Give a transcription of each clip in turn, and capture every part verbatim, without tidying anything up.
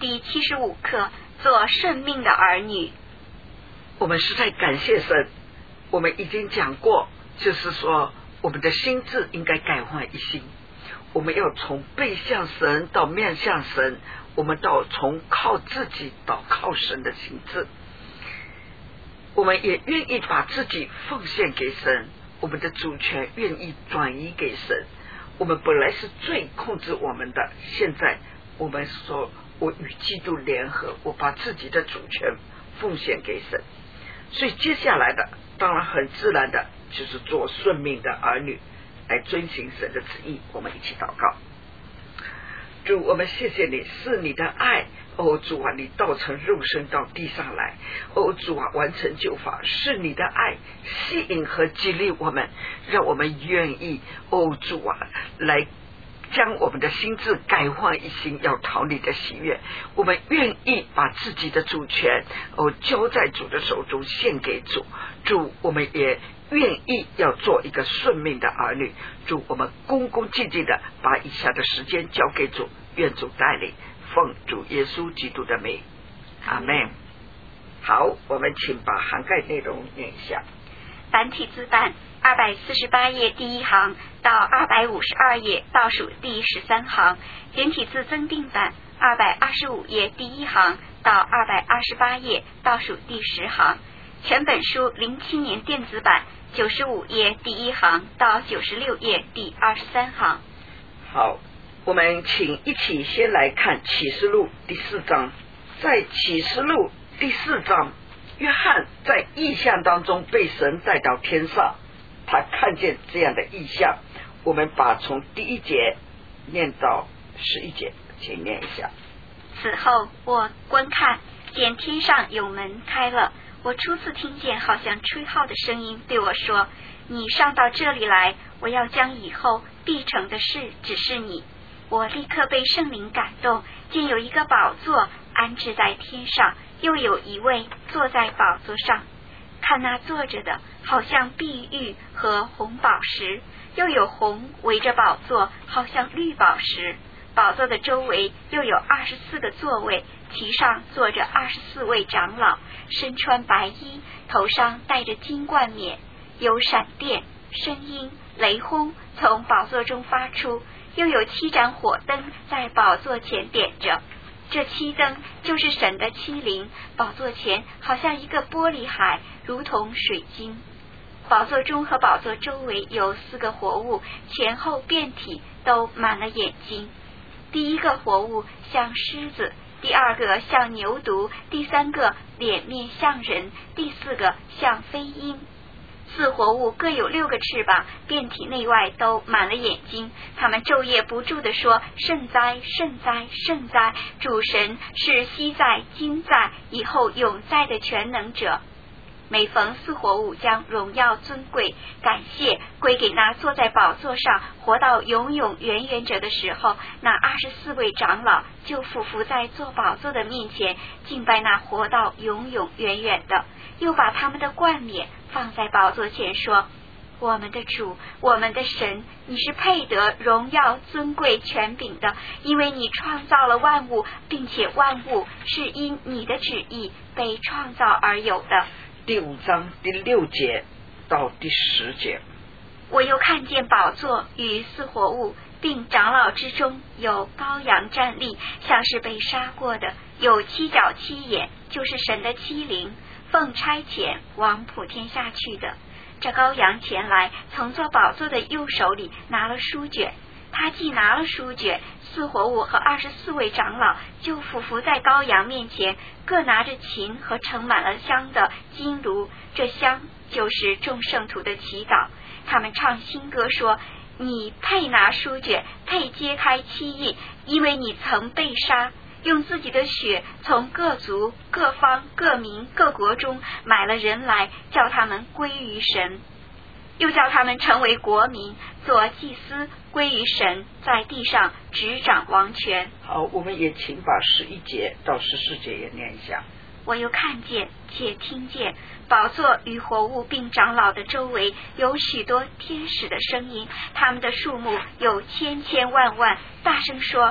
第七十五课，做顺命的儿女。 我们实在感谢神，我们已经讲过，就是说我们的心智应该改换一新，我们要从背向神到面向神，我们到从靠自己到靠神的心智，我们也愿意把自己奉献给神，我们的主权愿意转移给神。我们本来是最控制我们的，现在我们说我与基督联合，我把自己的主权奉献给神。所以接下来的当然很自然的就是做顺命的儿女，来遵行神的旨意。我们一起祷告。主，我们谢谢你，是你的爱，哦主啊，你道成肉身到地上来，哦主啊，完成救法，是你的爱吸引和激励我们，让我们愿意，哦主啊，来将我们的心智改换一新，要讨你的喜悦。我们愿意把自己的主权哦交在主的手中，献给主。主，我们也愿意要做一个顺命的儿女。主，我们恭恭敬敬的把以下的时间交给主，愿主带领，奉主耶稣基督的名，阿们。好，我们请把涵盖内容念一下。 繁体字版二百四十八页第一行到二百五十二页倒数第十三行，简体字增订版二百二十五页第一行到二百二十八页倒数第十行，全本书零七年电子版九十五页第一行到九十六页第二十三行。 好，我们请一起先来看启示录第四章。在启示录第四章，约翰在异象当中被神带到天上，他看见这样的异象。我们把从第一节念到十一节，请念一下。 此后我观看，见天上有门开了，我初次听见好像吹号的声音对我说，你上到这里来，我要将以后必成的事指示你。我立刻被圣灵感动，见有一个宝座安置在天上，又有一位坐在宝座上，看那坐着的好像碧玉和红宝石，又有红围着宝座，好像绿宝石。宝座的周围又有二十四个座位，其上坐着二十四位长老，身穿白衣，头上戴着金冠冕。有闪电、声音、雷轰从宝座中发出，又有七盏火灯在宝座前点着。这七灯就是神的七灵，宝座前好像一个玻璃海，如同水晶。宝座中和宝座周围有四个活物，前后遍体都满了眼睛。第一个活物像狮子，第二个像牛犊，第三个脸面像人，第四个像飞鹰。四活物各有六个翅膀，遍体内外都满了眼睛。他们昼夜不住地说，圣哉，圣哉，圣哉！主神是昔在、今在、以后永在的全能者。每逢四活物将荣耀、尊贵、感谢归给那坐在宝座上活到永永远远者的时候，那二十四位长老就俯伏在坐宝座的面前，敬拜那活到永永远远的，又把他们的冠冕放在宝座前，说，我们的主，我们的神，你是配得荣耀、尊贵、权柄的，因为你创造了万物，并且万物是因你的旨意被创造而有的。 第五章第六节到第十节。 我又看见宝座与四活物并长老之中有羔羊站立，像是被杀过的，有七角七眼，就是神的七灵，奉差遣往普天下去的。这羔羊前来，从坐宝座的右手里拿了书卷，他既拿了书卷，四活物和二十四位长老就俯伏在羔羊面前，各拿着琴和盛满了香的金炉，这香就是众圣徒的祈祷。他们唱新歌说，你配拿书卷，配揭开七印，因为你曾被杀，用自己的血从各族、各方、各民、各国中买了人来，叫他们归于神，又叫他们成为国民，做祭司，归于神，在地上执掌王权。 好，我们也请把十一节到十四节也念一下。 我又看见且听见宝座与活物并长老的周围有许多天使的声音，他们的数目有千千万万，大声说，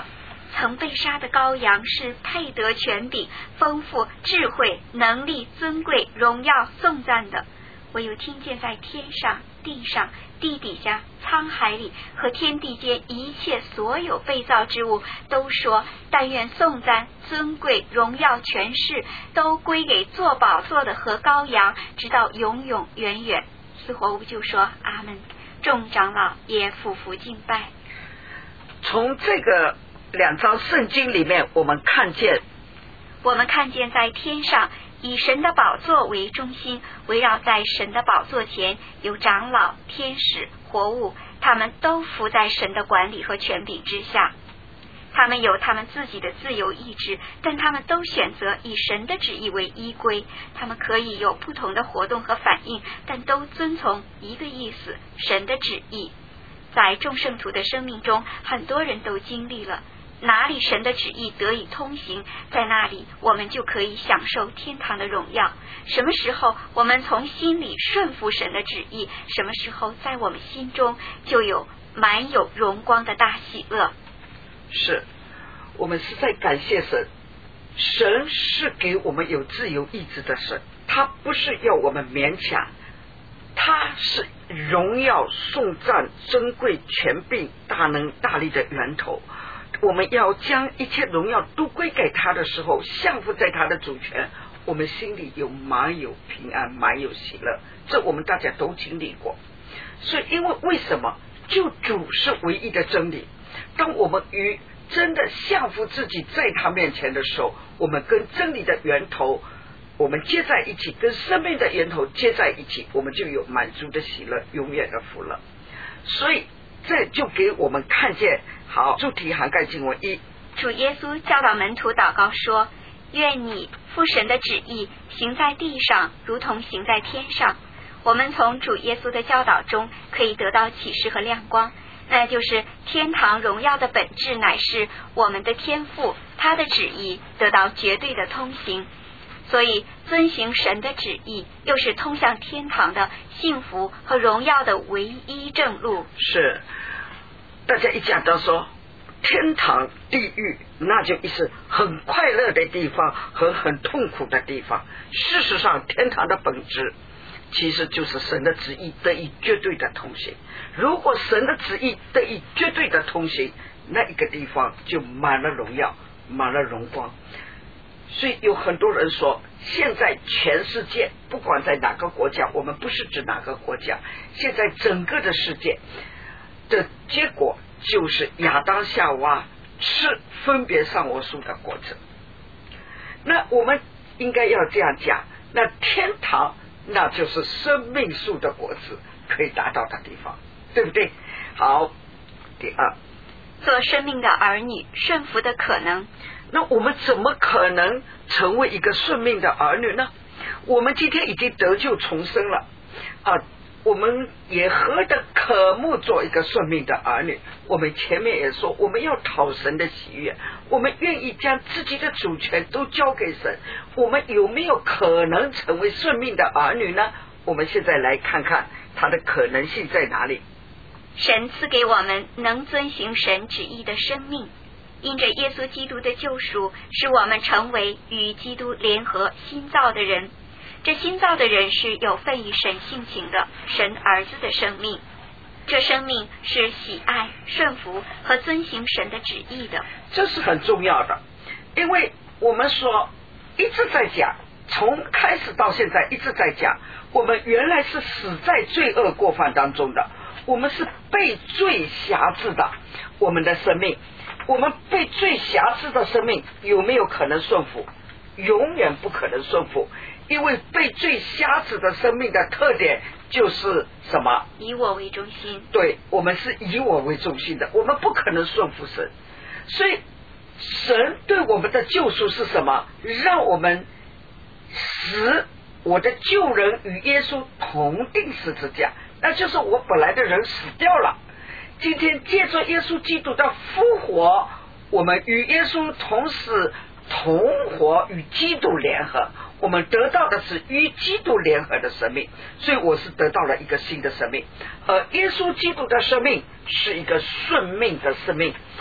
曾被杀的羔羊是配得权柄、丰富、智慧、能力、尊贵、荣耀、颂赞的。我又听见在天上、地上、地底下、沧海里和天地间一切所有被造之物都说，但愿颂赞、尊贵、荣耀、权势都归给坐宝座的和羔羊，直到永永远远。四活物就说阿们，众长老也俯伏敬拜。 从这个两章圣经里面，我们看见我们看见在天上以神的宝座为中心，围绕在神的宝座前有长老、天使、活物，他们都服在神的管理和权柄之下。他们有他们自己的自由意志，但他们都选择以神的旨意为依归。他们可以有不同的活动和反应，但都遵从一个意思，神的旨意。在众圣徒的生命中，很多人都经历了哪里神的旨意得以通行，在那里我们就可以享受天堂的荣耀。什么时候我们从心里顺服神的旨意，什么时候在我们心中就有满有荣光的大喜乐。 是我们实在感谢神，神是给我们有自由意志的神，他不是要我们勉强，他是荣耀、颂赞、尊贵、权柄、大能、大力的源头。我们要将一切荣耀都归给他的时候，降服在他的主权，我们心里有满有平安，满有喜乐，这我们大家都经历过。所以因为为什么救主是唯一的真理，当我们与真的降服自己在他面前的时候，我们跟真理的源头我们接在一起，跟生命的源头接在一起，我们就有满足的喜乐，永远的福乐。所以这就给我们看见，好，主题涵盖经文一， 主耶稣教导门徒祷告说，愿你父神的旨意行在地上，如同行在天上。我们从主耶稣的教导中可以得到启示和亮光，那就是天堂荣耀的本质乃是我们的天父，他的旨意得到绝对的通行。所以遵行神的旨意又是通向天堂的幸福和荣耀的唯一正路。 是大家一讲到说天堂地狱，那就意思很快乐的地方和很痛苦的地方。事实上天堂的本质其实就是神的旨意得以绝对的通行。如果神的旨意得以绝对的通行，那一个地方就满了荣耀，满了荣光。所以有很多人说，现在全世界不管在哪个国家，我们不是指哪个国家，现在整个的世界的结果就是亚当夏娃吃分别善恶树的果子。那我们应该要这样讲，那天堂那就是生命树的果子可以达到的地方，对不对？好，第二， 做生命的儿女，顺服的可能。 那我们怎么可能成为一个顺命的儿女呢？我们今天已经得救重生了啊，我们也何等渴慕做一个顺命的儿女。我们前面也说，我们要讨神的喜悦，我们愿意将自己的主权都交给神。我们有没有可能成为顺命的儿女呢？我们现在来看看它的可能性在哪里。 神赐给我们能遵行神旨意的生命，因着耶稣基督的救赎，使我们成为与基督联合新造的人。这新造的人是有份于神性情的神儿子的生命，这生命是喜爱、顺服和遵行神的旨意的。 这是很重要的，因为我们说一直在讲，从开始到现在一直在讲，我们原来是死在罪恶过犯当中的，我们是被罪辖制的，我们的生命，我们被罪辖制的生命有没有可能顺服？永远不可能顺服，因为被罪辖制的生命的特点就是什么？ 以我为中心。 对，我们是以我为中心的，我们不可能顺服神。所以神对我们的救赎是什么？让我们使我的旧人与耶稣同定十字架，那就是我本来的人死掉了，今天借着耶稣基督的复活，我们与耶稣同死同活，与基督联合，我们得到的是与基督联合的生命。所以我是得到了一个新的生命，而耶稣基督的生命是一个顺命的生命。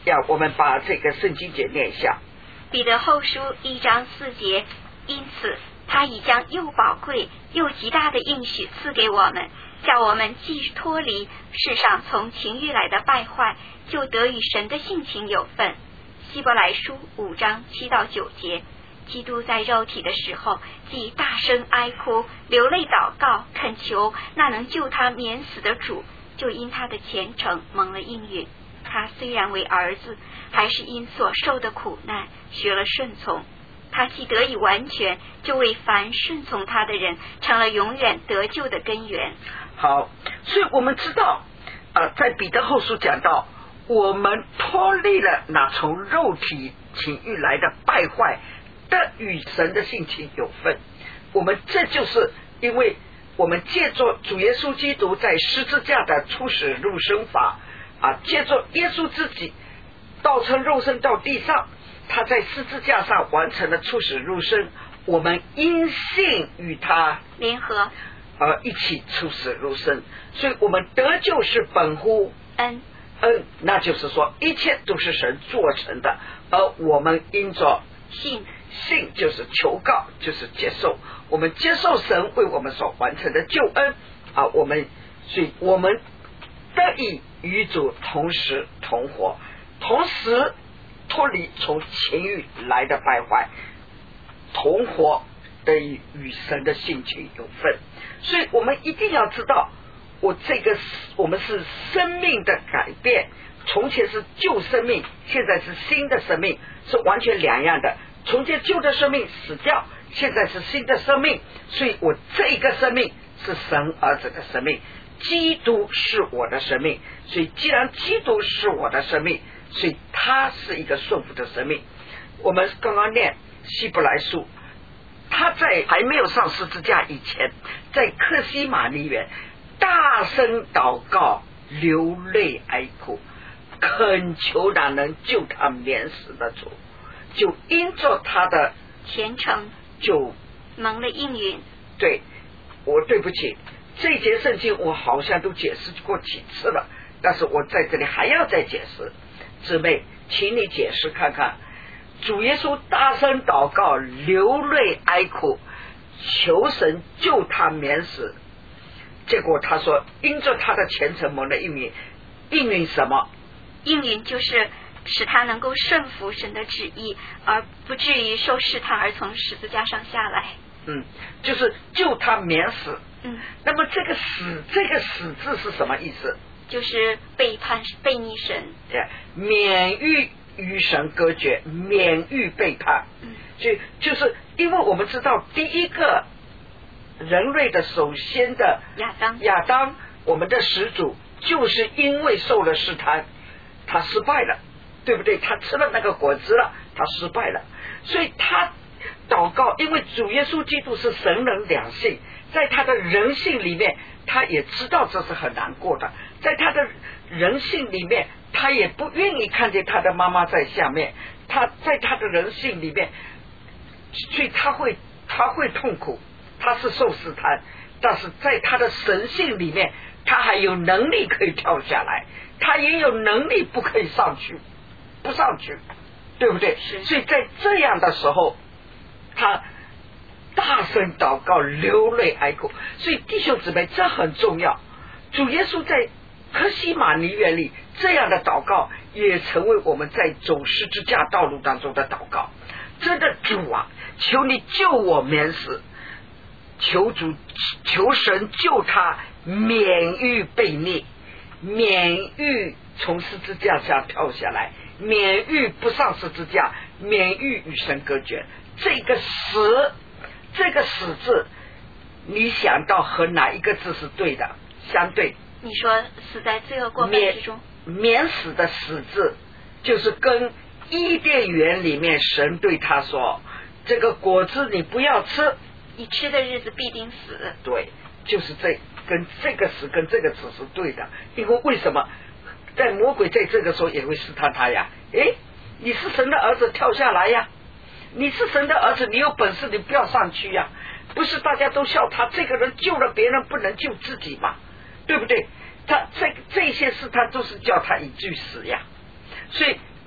要我们把这个圣经节念一下。 彼得后书一章四节，因此他已将又宝贵又极大的应许赐给我们，叫我们既脱离世上从情欲来的败坏，就得与神的性情有份。希伯来书五章七到九节，基督在肉体的时候，既大声哀哭，流泪祷告，恳求那能救他免死的主，就因他的虔诚蒙了应允。他虽然为儿子，还是因所受的苦难学了顺从。他既得以完全，就为凡顺从他的人成了永远得救的根源。 好，所以我们知道呃，在彼得后书讲到，我们脱离了那从肉体情欲来的败坏，的与神的性情有份。我们这就是因为我们借着主耶稣基督在十字架的出死入生法啊，借着耶稣自己道成肉身到地上，他在十字架上完成了出死入生，我们因信与他联合而一起出死入生，所以我们得救是本乎恩恩，那就是说一切都是神做成的，而我们因着信信就是求告，就是接受，我们接受神为我们所完成的救恩啊，我们所以我们得以与主同时同活，同时脱离从情欲来的败坏，同活得以与神的性情有份。所以我们一定要知道，我这个我们是生命的改变，从前是旧生命，现在是新的生命，是完全两样的。从前旧的生命死掉，现在是新的生命，所以我这一个生命是神儿子的生命，基督是我的生命，所以既然基督是我的生命，所以他是一个顺服的生命。我们刚刚念希伯来书，他在还没有上十字架以前，在客西马尼园大声祷告，流泪哀哭，恳求那能救他免死的主，就因着他的虔诚就蒙了应允。 对，我对不起，这节圣经我好像都解释过几次了，但是我在这里还要再解释。姊妹，请你解释看看，主耶稣大声祷告，流泪哀哭，求神救他免死，结果他说因着他的虔诚蒙了应允。应允什么？ 应允就是使他能够顺服神的旨意，而不至于受试探而从十字架上下来。 嗯，就是救他免死。 嗯， 那么这个死，这个死字是什么意思？ 就是背叛背逆神， 免于与神隔绝，免于背叛。 嗯， 所以就是因为我们知道第一个人类的首先的亚当亚当我们的始祖，就是因为受了试探，他失败了，对不对？他吃了那个果子了，他失败了，所以他祷告，因为主耶稣基督是神人两性，在他的人性里面他也知道这是很难过的，在他的人性里面他也不愿意看见他的妈妈在下面，他在他的人性里面，所以他会他会痛苦，他是受试探，但是在他的神性里面他还有能力可以跳下来，他也有能力不可以上去不上去，对不对？所以在这样的时候他大声祷告，流泪哀哭。所以弟兄姊妹，这很重要，主耶稣在客西马尼园里这样的祷告也成为我们在走十字架道路当中的祷告。真的主啊，求你救我免死，求主求神救他免于悖逆，免于从十字架上跳下来，免于不上十字架，免于与神隔绝。这个死，这个死字你想到和哪一个字是对的？相对你说死在罪恶过犯之中， 免死的死字就是跟伊甸园里面神对他说这个果子你不要吃， 你吃的日子必定死。 对，就是这跟这个死跟这个词是对的。因为为什么在魔鬼在这个时候也会试探他呀？诶，你是神的儿子，跳下来呀，你是神的儿子，你有本事你不要上去呀，不是大家都笑他这个人救了别人不能救自己嘛，对不对？他这这些事他都是叫他一句死呀。所以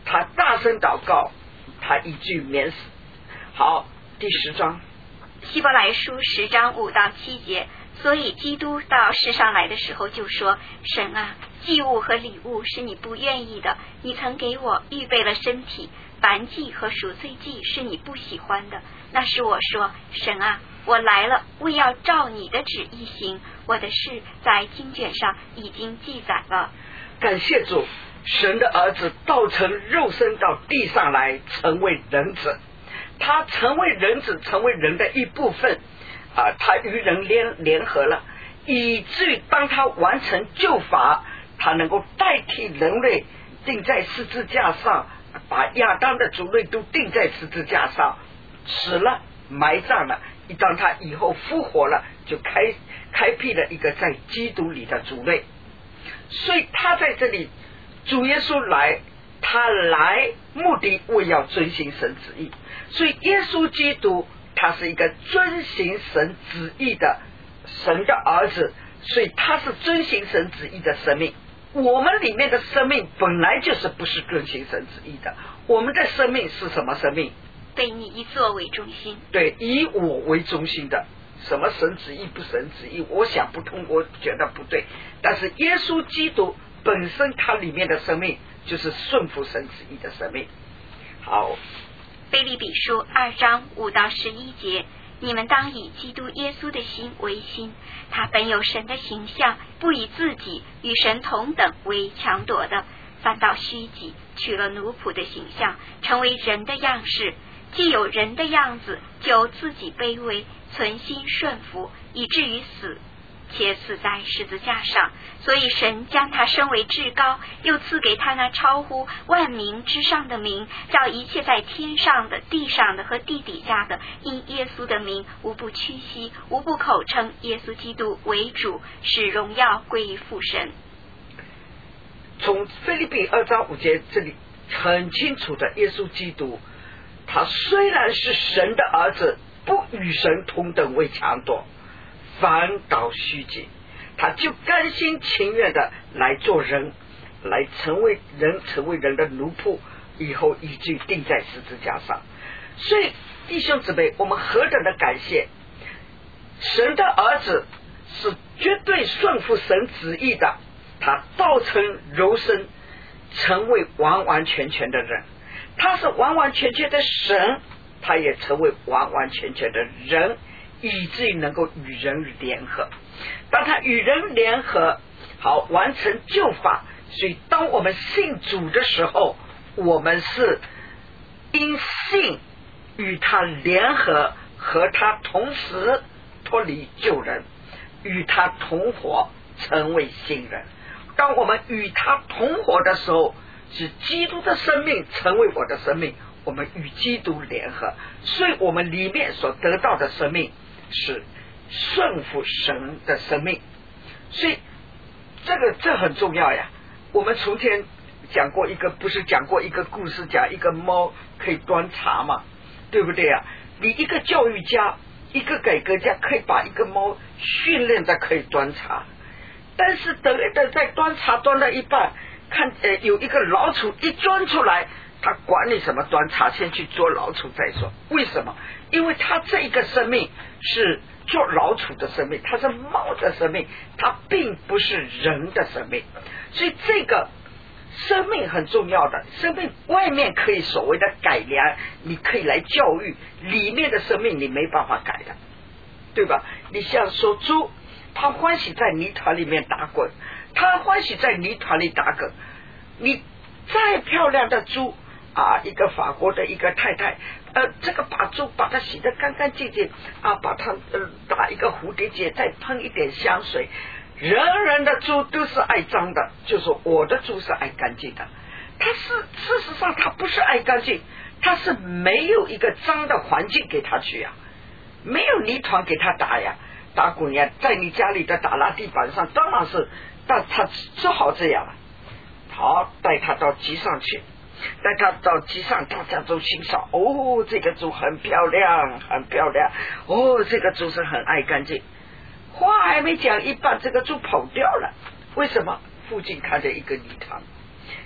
他大声祷告，他一句免死。好，第十章， 希伯来书十章五到七节。所以基督到世上来的时候就说，神啊，祭物和礼物是你不愿意的，你曾给我预备了身体，燔祭和赎罪祭是你不喜欢的。那时我说，神啊，我来了，为要照你的旨意行，我的事在经卷上已经记载了。 感谢主，神的儿子道成肉身到地上来，成为人子，他成为人子，成为人的一部分啊，他与人联联合了，以至于当他完成救法，他能够代替人类钉在十字架上，把亚当的族类都钉在十字架上，死了，埋葬了。一当他以后复活了，就开开辟了一个在基督里的族类。所以他在这里，主耶稣来，他来目的为要遵行神旨意。所以耶稣基督他是一个遵行神旨意的神的儿子，所以他是遵行神旨意的生命。我们里面的生命本来就是不是遵行神旨意的，我们的生命是什么生命？ 被你一作为中心， 对，以我为中心的，什么神旨意不神旨意，我想不通，我觉得不对。但是耶稣基督本身他里面的生命就是顺服神旨意的生命。好， 腓立比书二章五到十一节，你们当以基督耶稣的心为心，他本有神的形象，不以自己与神同等为强夺的，反倒虚己，取了奴仆的形象，成为人的样式。既有人的样子，就自己卑微，存心顺服，以至于死，且死在十字架上。所以神将他升为至高，又赐给他那超乎万名之上的名，叫一切在天上的、地上的和地底下的，因耶稣的名，无不屈膝，无不口称耶稣基督为主，使荣耀归于父神。 从腓立比二章五节这里很清楚的，耶稣基督他虽然是神的儿子，不与神同等为强夺，反倒虚己，他就甘心情愿的来做人，来成为人，成为人的奴仆，以后以至于钉在十字架上。所以弟兄姊妹，我们何等的感谢，神的儿子是绝对顺服神旨意的，他道成肉身，成为完完全全的人。他是完完全全的神，他也成为完完全全的人，以至于能够与人联合。当他与人联合，好完成救法。所以当我们信主的时候，我们是因信与他联合，和他同时脱离旧人，与他同活，成为新人。当我们与他同活的时候，是基督的生命成为我的生命，我们与基督联合，所以我们里面所得到的生命是顺服神的生命。所以这个这很重要呀。我们从前讲过一个，不是讲过一个故事，讲一个猫可以端茶嘛，对不对啊？你一个教育家，一个改革家，可以把一个猫训练的可以端茶，但是等等在端茶端到一半，看呃有一个老鼠一钻出来，他管你什么端茶，先去捉老鼠再说。为什么？因为他这一个生命是做老鼠的生命，它是猫的生命，它并不是人的生命。所以这个生命很重要的，生命外面可以所谓的改良，你可以来教育，里面的生命你没办法改的，对吧？你像说猪，他欢喜在泥团里面打滚，他欢喜在泥团里打滚。你再漂亮的猪啊，一个法国的一个太太，呃，这个把猪把它洗得干干净净啊，把它呃打一个蝴蝶结，再喷一点香水。人人的猪都是爱脏的，就是我的猪是爱干净的。它是事实上它不是爱干净，它是没有一个脏的环境给它去呀，没有泥团给它打呀，打滚呀，在你家里的打蜡地板上，当然是，但它只好这样了。好，带它到集上去，带它到集上，大家都欣赏。哦，这个猪很漂亮，很漂亮。哦，这个猪是很爱干净。话还没讲一半，这个猪跑掉了。为什么？附近看见一个泥塘，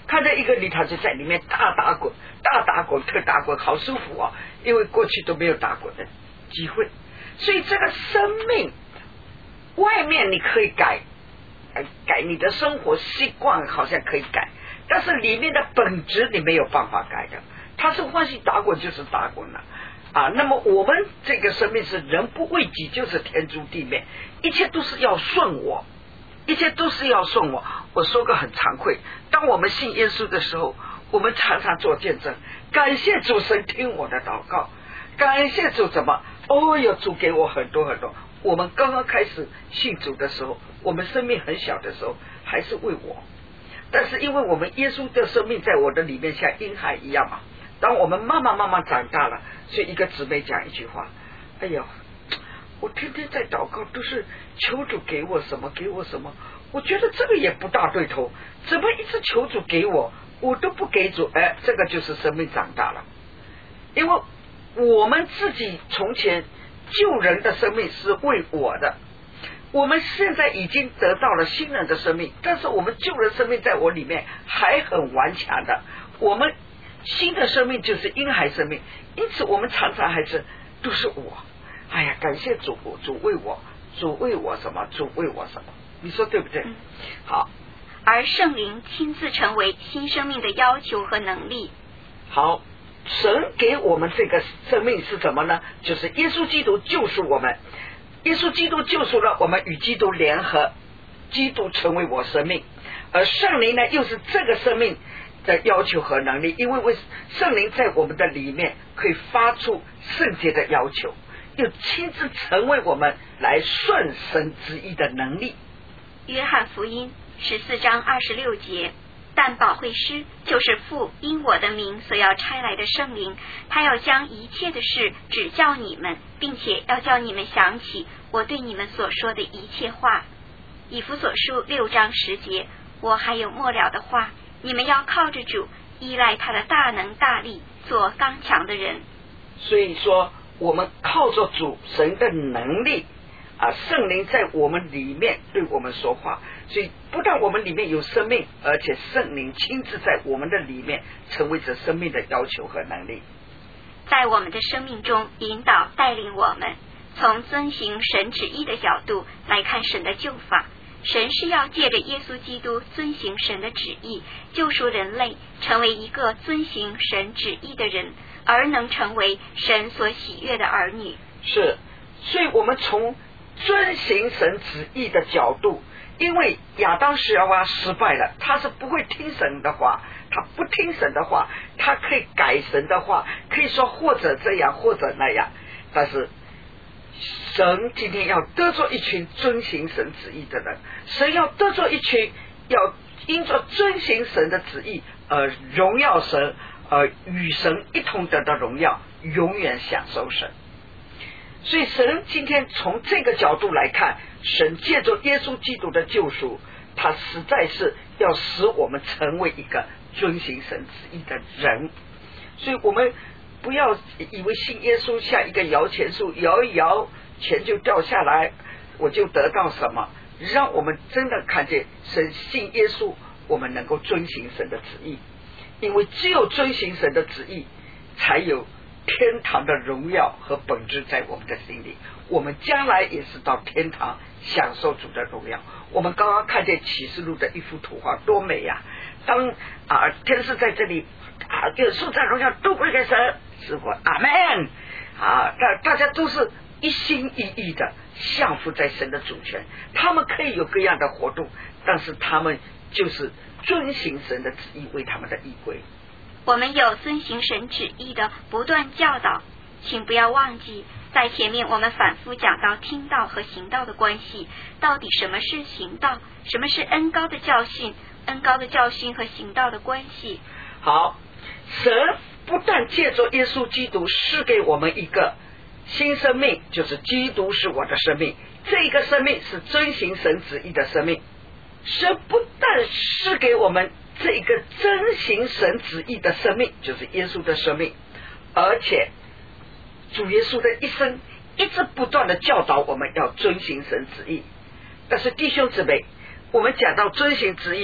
看到一个泥，他就在里面大打滚，大打滚，特打滚，好舒服啊！因为过去都没有打滚的机会，所以这个生命外面你可以改，改你的生活习惯好像可以改，但是里面的本质你没有办法改的。他是欢喜打滚就是打滚了啊。那么我们这个生命是人不为己，就是天诛地灭，一切都是要顺我，一切都是要顺我。我说个很惭愧，当我们信耶稣的时候，我们常常做见证，感谢主神听我的祷告，感谢主怎么，哦哟，主给我很多很多。我们刚刚开始信主的时候，我们生命很小的时候还是为我，但是因为我们耶稣的生命在我的里面像婴孩一样嘛，当我们慢慢慢慢长大了，所以一个姊妹讲一句话，哎呦，我天天在祷告都是求主给我什么给我什么，我觉得这个也不大对头，怎么一直求主给我，我都不给主。哎，这个就是生命长大了。因为我们自己从前救人的生命是为我的，我们现在已经得到了新人的生命，但是我们旧人生命在我里面还很顽强的，我们新的生命就是婴孩生命，因此我们常常还是都是我。哎呀，感谢主，主为我，主为我什么，主为我什么，你说对不对？ 嗯、 好。 而圣灵亲自成为新生命的要求和能力。 好，神给我们这个生命是什么呢？就是耶稣基督救赎我们，耶稣基督救赎了我们，与基督联合，基督成为我生命，而圣灵呢又是这个生命的要求和能力，因为为圣灵在我们的里面可以发出圣洁的要求，又亲自成为我们来顺神旨意的能力。 约翰福音十四章二十六节，但保惠师就是父因我的名所要差来的圣灵，他要将一切的事指教你们，并且要叫你们想起我对你们所说的一切话。以弗所书六章十节，我还有末了的话，你们要靠着主，依赖他的大能大力，做刚强的人。 所以说我们靠着主神的能力啊，圣灵在我们里面对我们说话，所以不但我们里面有生命，而且圣灵亲自在我们的里面成为着生命的要求和能力， 在我们的生命中引导带领我们。从遵行神旨意的角度来看神的救法，神是要借着耶稣基督遵行神的旨意，救赎人类成为一个遵行神旨意的人，而能成为神所喜悦的儿女。 是，所以我们从遵行神旨意的角度，因为亚当夏娃失败了，他是不会听神的话，他不听神的话，他可以改神的话，可以说或者这样或者那样，但是神今天要得着一群遵行神旨意的人，神要得着一群要因着遵行神的旨意而荣耀神，而与神一同得到荣耀，永远享受神。所以神今天从这个角度来看，神借着耶稣基督的救赎，他实在是要使我们成为一个遵行神旨意的人。所以我们不要以为信耶稣像一个摇钱树，摇一摇钱就掉下来，我就得到什么。让我们真的看见神信耶稣，我们能够遵行神的旨意，因为只有遵行神的旨意，才有天堂的荣耀和本质在我们的心里，我们将来也是到天堂享受主的荣耀。我们刚刚看见启示录的一幅图画多美呀、啊！当啊天使在这里啊，有颂赞荣耀都归给神，是我阿们啊！大大家都是一心一意的降服在神的主权，他们可以有各样的活动，但是他们就是遵行神的旨意为他们的依归。 我们有遵行神旨意的不断教导，请不要忘记，在前面我们反复讲到听道和行道的关系，到底什么是行道，什么是恩膏的教训，恩膏的教训和行道的关系。 好，神不但借着耶稣基督赐给我们一个新生命，就是基督是我的生命，这个生命是遵行神旨意的生命。神不但赐给我们这个遵行神旨意的生命，就是耶稣的生命，而且主耶稣的一生一直不断的教导我们要遵行神旨意。但是弟兄姊妹，我们讲到遵行旨意，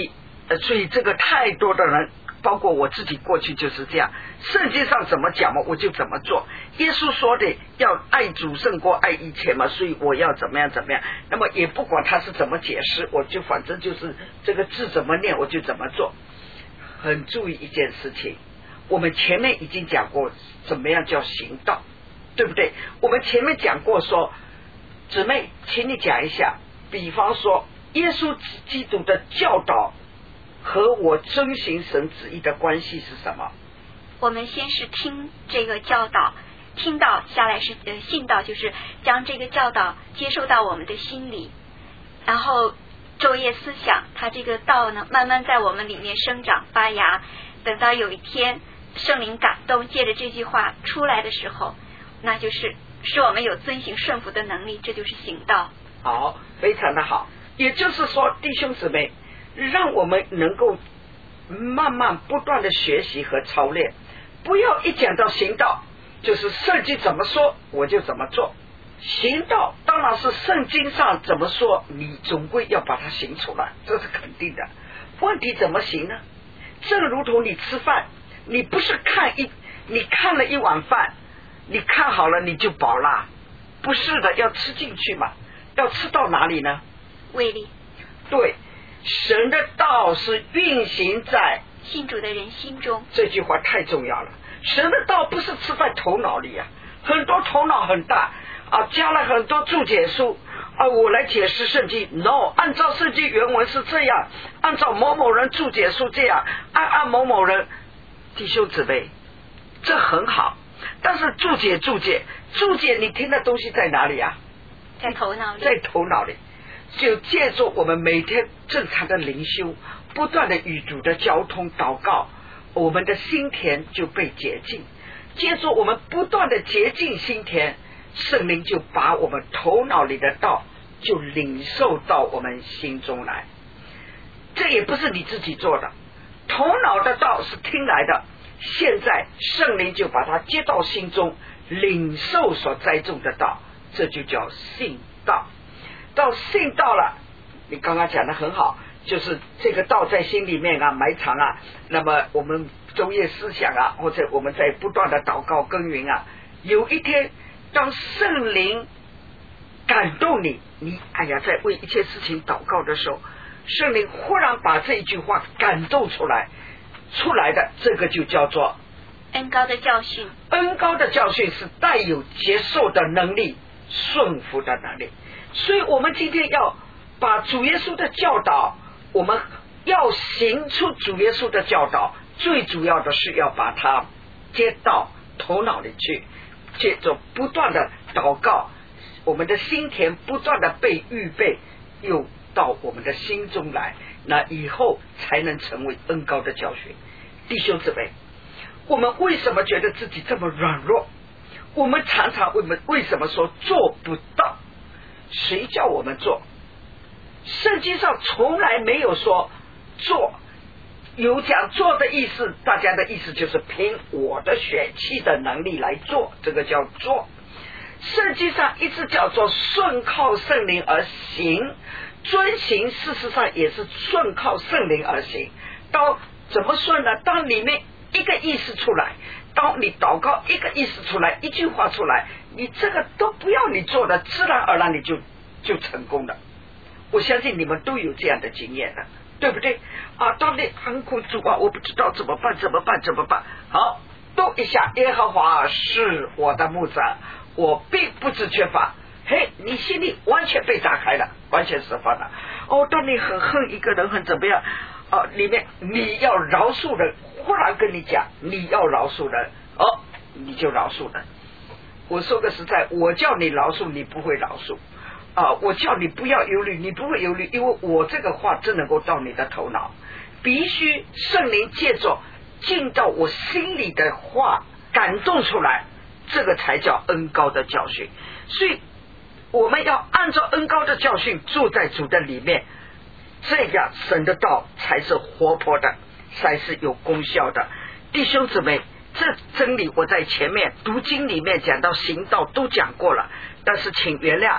呃，所以这个太多的人，包括我自己过去就是这样，圣经上怎么讲嘛，我就怎么做。耶稣说的要爱主胜过爱一切嘛，所以我要怎么样怎么样。那么也不管他是怎么解释，我就反正就是这个字怎么念我就怎么做。很注意一件事情，我们前面已经讲过怎么样叫行道，对不对？我们前面讲过说，姊妹请你讲一下，比方说耶稣基督的教导和我遵行神旨意的关系是什么？ 我们先是听这个教导，听到下来是呃信道，就是将这个教导接受到我们的心里，然后昼夜思想，它这个道呢慢慢在我们里面生长发芽，等到有一天圣灵感动，借着这句话出来的时候，那就是使我们有遵行顺服的能力，这就是行道。 好，非常的好。也就是说，弟兄姊妹，让我们能够慢慢不断的学习和操练，不要一讲到行道就是圣经怎么说我就怎么做。行道当然是圣经上怎么说，你总归要把它行出来，这是肯定的。问题怎么行呢？正如同你吃饭，你不是看一你看了一碗饭，你看好了你就饱了，不是的，要吃进去嘛。要吃到哪里呢？ 胃里。 对，神的道是运行在信主的人心中， 这句话太重要了。神的道不是吃在头脑里啊，很多头脑很大啊，加了很多注解书啊，我来解释圣经。no， 按照圣经原文是这样，按照某某人注解书这样，按按某某人。弟兄姊妹，这很好，但是注解注解注解，你听的东西在哪里啊？ 在头脑里， 在头脑里。就借助我们每天正常的灵修，不断的与主的交通祷告，我们的心田就被洁净。借助我们不断的洁净心田，圣灵就把我们头脑里的道就领受到我们心中来。这也不是你自己做的，头脑的道是听来的，现在圣灵就把它接到心中，领受所栽种的道，这就叫信道。到信道了，你刚刚讲的很好，就是这个道在心里面啊埋藏啊，那么我们昼夜思想啊，或者我们在不断的祷告耕耘啊，有一天当圣灵感动你，你哎呀在为一切事情祷告的时候，圣灵忽然把这一句话感动出来出来的，这个就叫做恩膏的教训。 恩膏的教训是带有接受的能力，顺服的能力。所以我们今天要把主耶稣的教导，我们要行出主耶稣的教导，最主要的是要把它接到头脑里去，接着不断的祷告，我们的心田不断的被预备，又到我们的心中来，那以后才能成为恩膏的教训。弟兄姊妹，我们为什么觉得自己这么软弱？我们常常为什么为什么说做不到？谁叫我们做？圣经上从来没有说做，有讲做的意思，大家的意思就是凭我的血气的能力来做，这个叫做。圣经上一直叫做顺靠圣灵而行，遵行事实上也是顺靠圣灵而行。到怎么顺呢？当里面一个意思出来，当你祷告一个意思出来，一句话出来，你这个都不要你做的，自然而然你就就成功了。我相信你们都有这样的经验的，对不对啊？当你很苦主啊，我不知道怎么办怎么办怎么办，好，动一下，耶和华是我的牧者，我并不知缺乏。嘿，你心里完全被打开了，完全释放了。哦，当你很恨一个人很怎么样啊，里面你要饶恕人，忽然跟你讲你要饶恕人，哦，你就饶恕人。我说个实在，我叫你饶恕，你不会饶恕啊！我叫你不要忧虑，你不会忧虑，因为我这个话真能够到你的头脑，必须圣灵借着进到我心里的话感动出来，这个才叫恩膏的教训。所以我们要按照恩膏的教训住在主的里面，这样神的道才是活泼的，才是有功效的。弟兄姊妹，这真理我在前面读经里面讲到行道都讲过了，但是请原谅，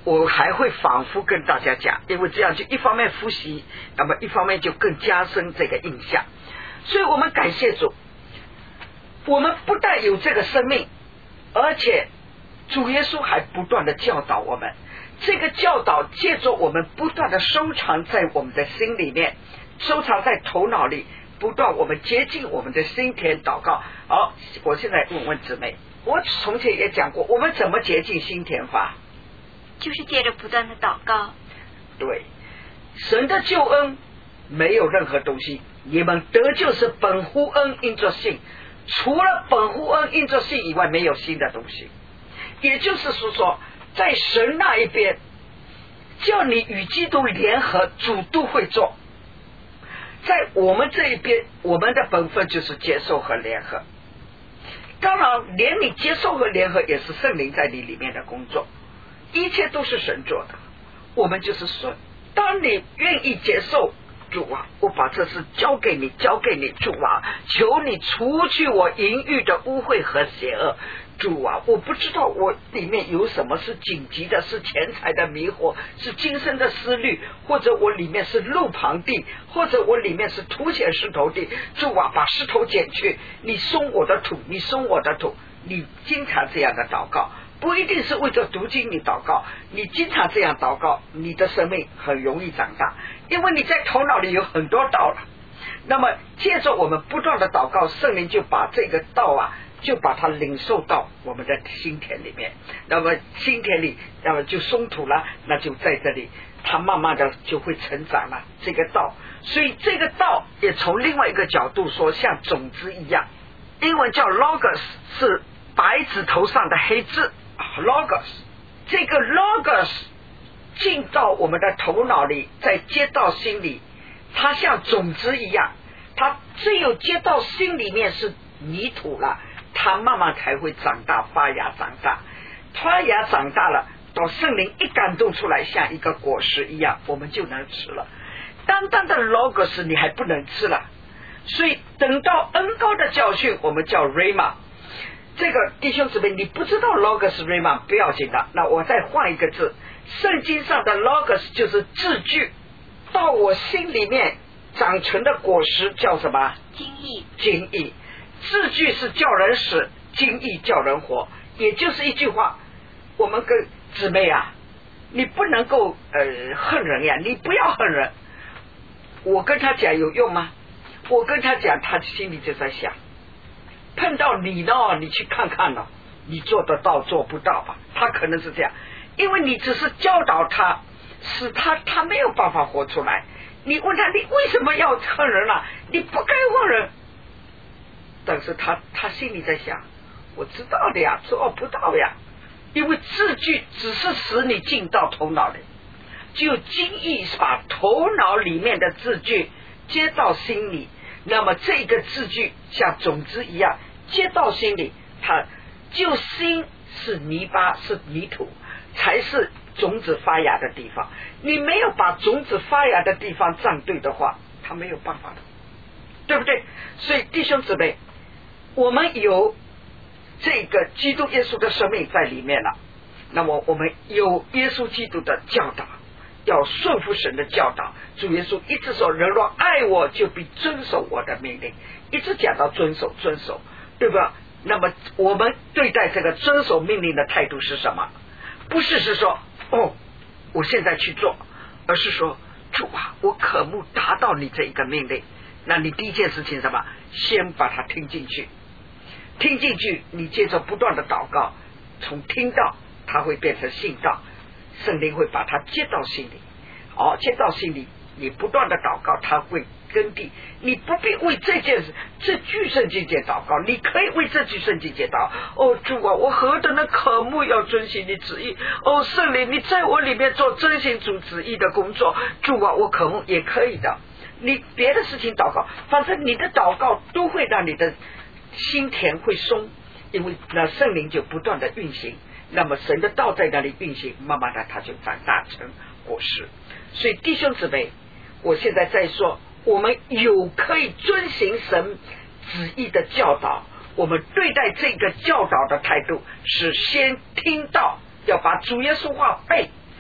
我还会反复跟大家讲，因为这样就一方面复习，那么一方面就更加深这个印象。所以我们感谢主，我们不但有这个生命，而且主耶稣还不断的教导我们，这个教导借着我们不断的收藏在我们的心里面，收藏在头脑里，不断我们接近我们的心田祷告。好，我现在问问姊妹，我从前也讲过，我们怎么接近心田法？ 就是借着不断的祷告。 对，神的救恩没有任何东西，你们得救是本乎恩因着信，除了本乎恩因着信以外，没有新的东西。也就是说，在神那一边，叫你与基督联合，主都会做。在我们这一边，我们的本分就是接受和联合。当然，连你接受和联合也是圣灵在你里面的工作，一切都是神做的，我们就是顺。当你愿意接受，主啊，我把这事交给你，交给你，主啊，求你除去我淫欲的污秽和邪恶。主啊，我不知道我里面有什么是紧急的，是钱财的迷惑，是今生的思虑，或者我里面是路旁地，或者我里面是凸显石头地。主啊，把石头剪去，你松我的土，你松我的土。你经常这样的祷告，不一定是为着读经你祷告，你经常这样祷告，你的生命很容易长大，因为你在头脑里有很多道了。那么借着我们不断的祷告，圣灵就把这个道啊，就把它领受到我们的心田里面，那么心田里那么就松土了，那就在这里它慢慢的就会成长了，这个道。所以这个道也从另外一个角度说，像种子一样，英文叫 logos， 是白纸头上的黑字 logos。 这个 logos 进到我们的头脑里，再接到心里，它像种子一样，它只有接到心里面是泥土了，它慢慢才会长大发芽长大，发芽长大了，到圣灵一感动出来，像一个果实一样，我们就能吃了。单单的 logos 你还不能吃了，所以等到恩膏的教训，我们叫 rhema。 这个弟兄姊妹，你不知道 logos rhema 不要紧的，那我再换一个字，圣经上的 logos 就是字句，到我心里面长成的果实叫什么？ 经义。 经义。字句是叫人死，经义叫人活。也就是一句话，我们跟姊妹啊，你不能够呃恨人呀，你不要恨人。我跟他讲有用吗？我跟他讲，他心里就在想，碰到你呢，你去看看呢，你做得到做不到吧？他可能是这样，因为你只是教导他，使他他没有办法活出来。你问他，你为什么要恨人啊？你不该恨人。但是他他心里在想，我知道的呀，做不到呀。因为字句只是使你进到头脑里，只有经义把头脑里面的字句接到心里，那么这个字句像种子一样接到心里，它就心是泥巴是泥土，才是种子发芽的地方。你没有把种子发芽的地方站对的话，它没有办法的，对不对？所以弟兄姊妹，我们有这个基督耶稣的生命在里面了，那么我们有耶稣基督的教导，要顺服神的教导。主耶稣一直说，人若爱我，就必遵守我的命令，一直讲到遵守遵守，对吧？那么我们对待这个遵守命令的态度是什么？不是是说哦我现在去做，而是说主啊，我渴慕达到你这一个命令。那你第一件事情什么？先把它听进去，听进去，你接着不断的祷告，从听到它会变成信道，圣灵会把它接到心里。好，接到心里，你不断的祷告，它会根地。你不必为这件事这句圣经节祷告，你可以为这句圣经节祷。哦主啊，我何等的渴慕要遵行你旨意。哦圣灵，你在我里面做遵行主旨意的工作。主啊，我渴慕，也可以的。你别的事情祷告，反正你的祷告都会让你的心田会松，因为那圣灵就不断的运行，那么神的道在那里运行，慢慢的它就长大成果实。所以弟兄姊妹，我现在在说，我们有可以遵行神旨意的教导，我们对待这个教导的态度是先听到，要把主耶稣话背，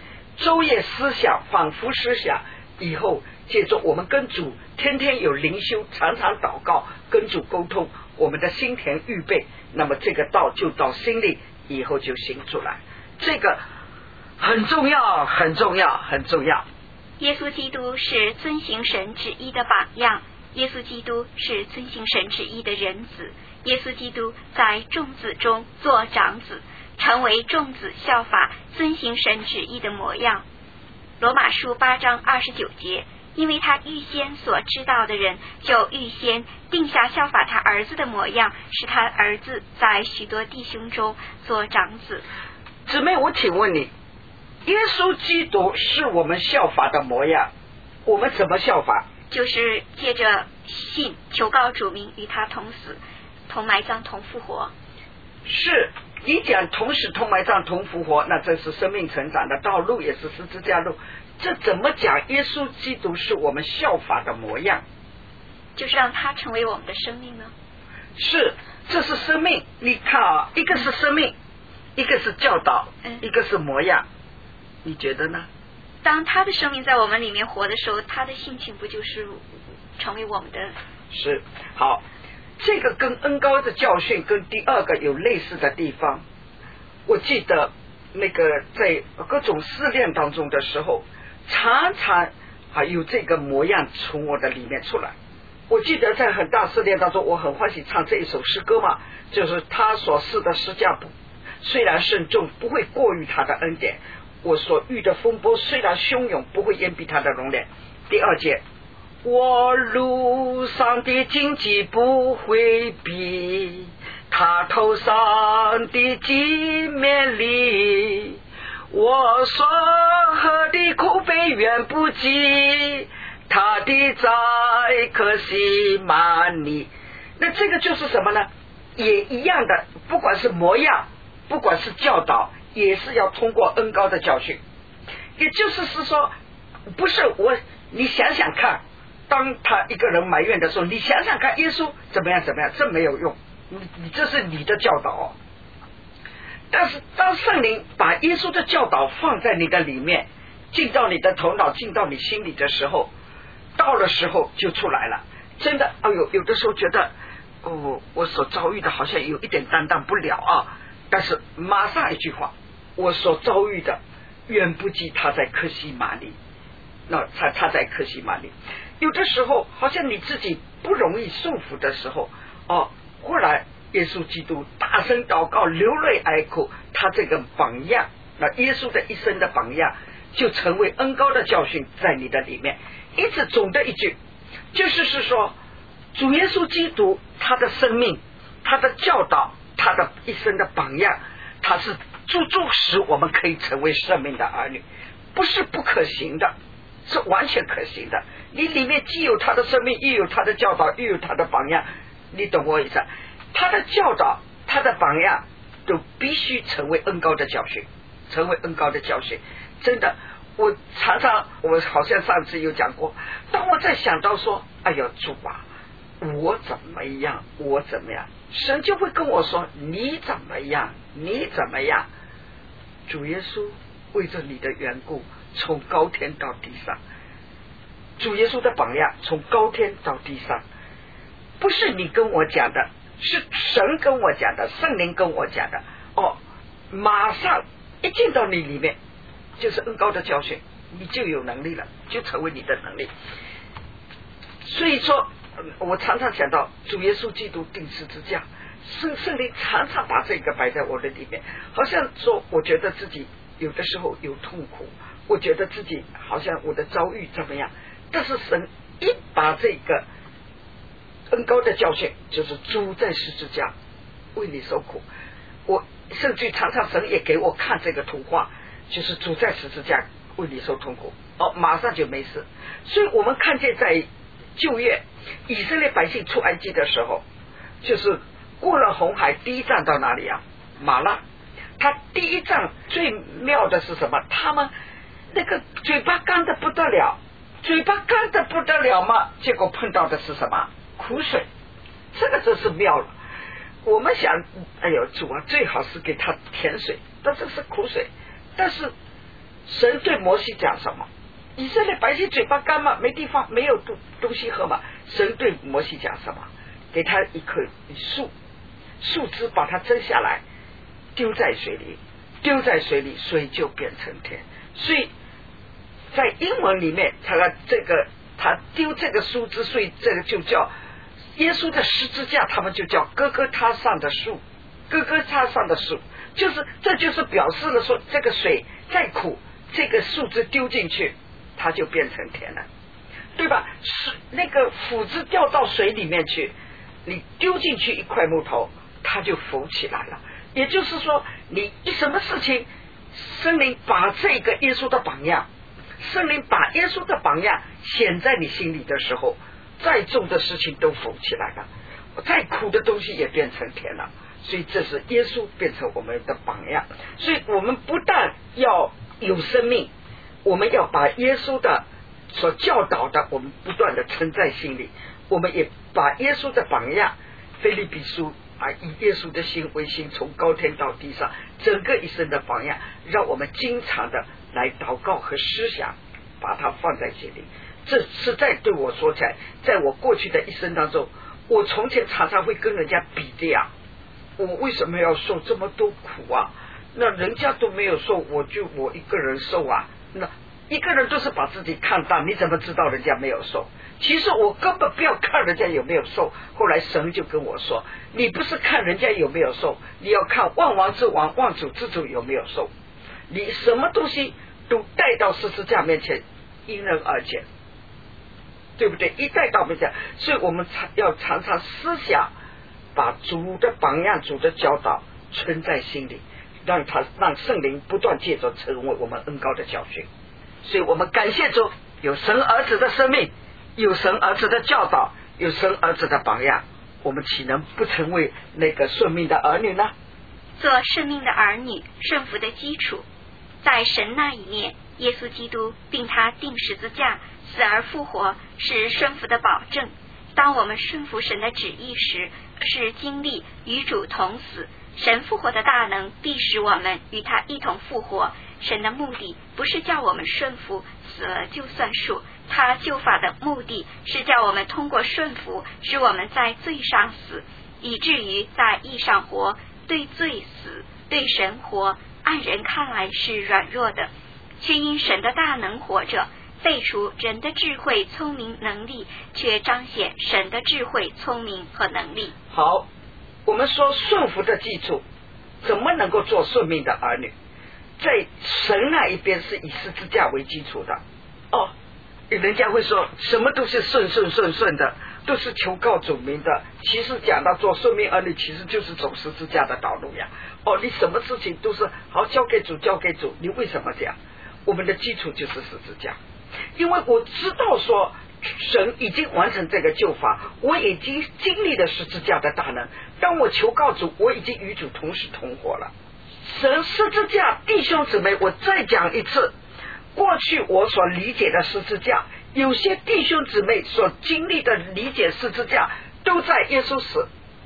昼夜思想，反复思想，以后借着我们跟主天天有灵修，常常祷告，跟主沟通，我们的心田预备，那么这个道就到心里，以后就行出来。这个很重要，很重要，很重要。 耶稣基督是遵行神旨意的榜样，耶稣基督是遵行神旨意的人子，耶稣基督在众子中做长子，成为众子效法遵行神旨意的模样。罗马书八章二十九节，因为他预先所知道的人，就预先定下效法他儿子的模样，使他儿子在许多弟兄中做长子。 姊妹，我请问你，耶稣基督是我们效法的模样，我们怎么效法？ 就是借着信求告主名，与他同死，同埋葬，同复活。 是你讲同死同埋葬同复活，那这是生命成长的道路，也是十字架路。这怎么讲耶稣基督是我们效法的模样？ 就是让他成为我们的生命呢？ 是，这是生命。你看啊，一个是生命，一个是教导， 嗯、 一个是模样，你觉得呢？ 当他的生命在我们里面活的时候，他的性情不就是成为我们的？ 是。好，这个跟恩膏的教训跟第二个有类似的地方。我记得那个在各种试炼当中的时候，常常啊有这个模样从我的里面出来。我记得在很大试炼当中，我很欢喜唱这一首诗歌嘛，就是他所施的施加不虽然慎重，不会过于他的恩典；我所遇的风波虽然汹涌，不会淹蔽他的容脸。第二节，我路上的荆棘不会避，他头上的荆面里，我所喝的苦杯远不及他的在可惜满你。那这个就是什么呢？也一样的，不管是模样，不管是教导，也是要通过恩膏的教训。也就是是说，不是我，你想想看，当他一个人埋怨的时候，你想想看耶稣怎么样怎么样，这没有用，你你这是你的教导哦。但是当圣灵把耶稣的教导放在你的里面，进到你的头脑，进到你心里的时候，到了时候就出来了。真的，哎呦，有的时候觉得哦，我所遭遇的好像有一点担当不了啊，但是马上一句话，我所遭遇的远不及他在客西马尼。那他他在客西马尼，有的时候好像你自己不容易顺服的时候，哦，忽然耶稣基督大声祷告，流泪哀哭，他这个榜样，那耶稣的一生的榜样，就成为恩膏的教训在你的里面。因此总的一句就是是说，主耶稣基督他的生命，他的教导，他的一生的榜样，他是助助使我们可以成为生命的儿女，不是不可行的，是完全可行的。你里面既有他的生命，又有他的教导，又有他的榜样，你懂我意思？他的教导，他的榜样都必须成为恩膏的教训，成为恩膏的教训。真的，我常常，我好像上次有讲过，当我在想到说，哎呀主啊，我怎么样，我怎么样，神就会跟我说，你怎么样，你怎么样。主耶稣为着你的缘故，从高天到地上，主耶稣的榜样从高天到地上，不是你跟我讲的，是神跟我讲的，圣灵跟我讲的。哦，马上一进到你里面，就是恩膏的教训，你就有能力了，就成为你的能力。所以说我常常想到主耶稣基督钉十字架，圣圣灵常常把这个摆在我的里面，好像说我觉得自己有的时候有痛苦，我觉得自己好像我的遭遇怎么样，但是神一把这个恩膏的教训，就是主在十字架为你受苦。我甚至常常神也给我看这个图画，就是主在十字架为你受痛苦，哦，马上就没事。所以我们看见在旧约以色列百姓出埃及的时候，就是过了红海，第一站到哪里啊？马拉。他第一站最妙的是什么？他们那个嘴巴干的不得了，嘴巴干的不得了嘛，结果碰到的是什么？苦水。这个真是妙了。我们想，哎呦主啊，最好是给他甜水，但这是苦水。但是神对摩西讲什么？以色列百姓嘴巴干嘛？没地方，没有东东西喝嘛。神对摩西讲什么？给他一棵树，树枝把它摘下来，丢在水里，丢在水里，水就变成甜。所以在英文里面，他这个他丢这个树枝，所以这个就叫耶稣的十字架，他们就叫哥哥他上的树，哥哥他上的树，就是这就是表示了说，这个水再苦，这个树枝丢进去，它就变成甜了，对吧？是那个斧子掉到水里面去，你丢进去一块木头，它就浮起来了。也就是说，你什么事情，圣灵把这个耶稣的榜样，圣灵把耶稣的榜样显在你心里的时候，再重的事情都浮起来了，再苦的东西也变成甜了。所以这是耶稣变成我们的榜样。所以我们不但要有生命，我们要把耶稣的所教导的，我们不断的存在心里，我们也把耶稣的榜样，腓立比书啊，以耶稣的心为心，从高天到地上，整个一生的榜样，让我们经常的来祷告和思想，把它放在心里。这实在对我说起来，在我过去的一生当中，我从前常常会跟人家比的呀，我为什么要受这么多苦啊？那人家都没有受，我就我一个人受啊？那一个人都是把自己看大，你怎么知道人家没有受？其实我根本不要看人家有没有受。后来神就跟我说，你不是看人家有没有受，你要看万王之王万主之主有没有受。你什么东西都带到十字架面前，因人而减，对不对？一带到面前，所以我们常要常常思想，把主的榜样、主的教导存在心里，让他让圣灵不断借着成为我们恩膏的教训。所以我们感谢主，有神儿子的生命，有神儿子的教导，有神儿子的榜样，我们岂能不成为那个顺命的儿女呢？ 做顺命的儿女，顺服的基础，在神那一面，耶稣基督并他钉十字架死而复活，是顺服的保证。当我们顺服神的旨意时，是经历与主同死，神复活的大能必使我们与他一同复活。神的目的不是叫我们顺服死了就算数，他救法的目的是叫我们通过顺服，使我们在罪上死，以至于在义上活。对罪死，对神活，按人看来是软弱的，却因神的大能活着。废除人的智慧、聪明、能力，却彰显神的智慧、聪明和能力。 好，我们说顺服的基础，怎么能够做顺命的儿女？在神那一边是以十字架为基础的哦。人家会说什么都是顺顺顺顺的，都是求告主名的。其实讲到做顺命儿女，其实就是走十字架的道路呀。哦，你什么事情都是好交给主，交给主。你为什么这样？我们的基础就是十字架，因为我知道说神已经完成这个救法，我已经经历了十字架的大能。当我求告主，我已经与主同时同活了。神十字架，弟兄姊妹，我再讲一次，过去我所理解的十字架，有些弟兄姊妹所经历的理解十字架，都在耶稣死，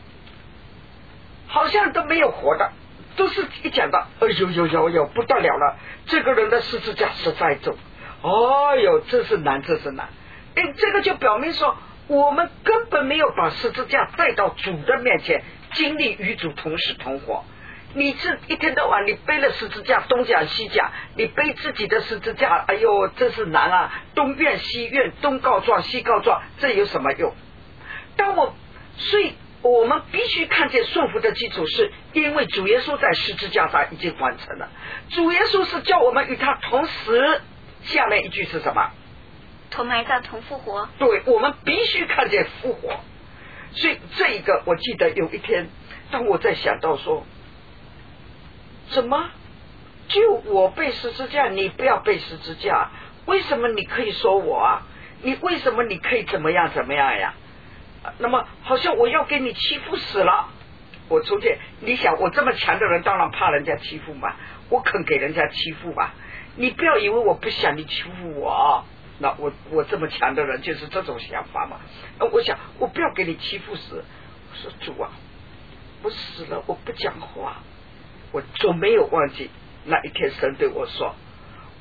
好像都没有活的，都是一讲到，哎呦呦呦呦，不得了了，这个人的十字架实在重，哦呦，这是难，这是难。哎，这个就表明说，我们根本没有把十字架带到主的面前，经历与主同时同活。你是一天到晚你背了十字架，东讲西讲，你背自己的十字架，哎呦，这是难啊！东怨西怨，东告状西告状，这有什么用？当我所以我们必须看见顺服的基础，是因为主耶稣在十字架上已经完成了。主耶稣是叫我们与他同死，下面一句是什么？ 同埋葬，同复活。 对，我们必须看见复活。所以这一个，我记得有一天，当我在想到说，怎么就我背十字架，你不要背十字架？为什么你可以说我啊？你为什么你可以怎么样怎么样呀？那么好像我要给你欺负死了。我从前你想，我这么强的人，当然怕人家欺负嘛，我肯给人家欺负嘛。你不要以为我不想你欺负我，那我我这么强的人就是这种想法嘛。那我想我不要给你欺负死。我说主啊，我死了我不讲话。我总没有忘记那一天神对我说，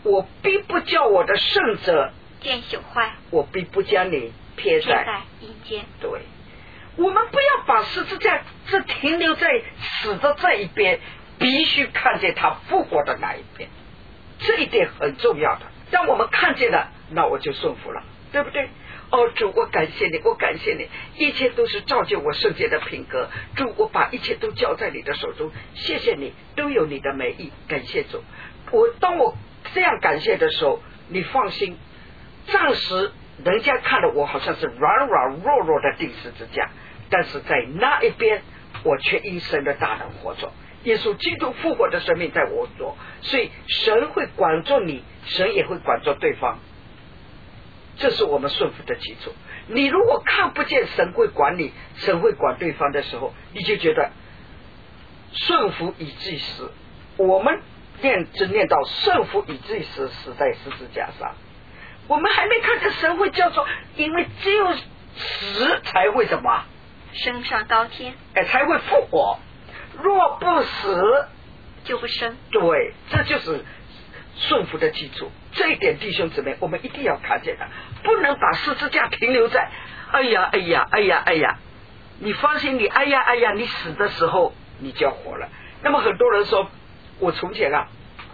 我必不叫我的圣者见朽坏， 我必不将你撇在阴间。 对，我们不要把十字架这停留在死的这一边，必须看见他复活的那一边，这一点很重要的。让我们看见了，那我就顺服了，对不对？哦，主，我感谢你，我感谢你，一切都是造就我圣洁的品格。主，我把一切都交在你的手中，谢谢你，都有你的美意，感谢主。我当我这样感谢的时候，你放心，暂时人家看了我好像是软软弱弱的钉十字架，但是在那一边，我却因神的大能活着。耶稣基督复活的生命在我做，所以神会管着你，神也会管着对方，这是我们顺服的基础。你如果看不见神会管你，神会管对方的时候，你就觉得顺服以至死。我们念只念到顺服以至死，死在十字架上，我们还没看见神会叫做，因为只有死才会什么升上高天， 哎，才会复活。若不死就不生。 对，这就是顺服的基础。这一点弟兄姊妹我们一定要看见的，不能把十字架停留在哎呀哎呀哎呀哎呀。你放心，你哎呀哎呀，你死的时候你就要活了。那么很多人说，我从前啊，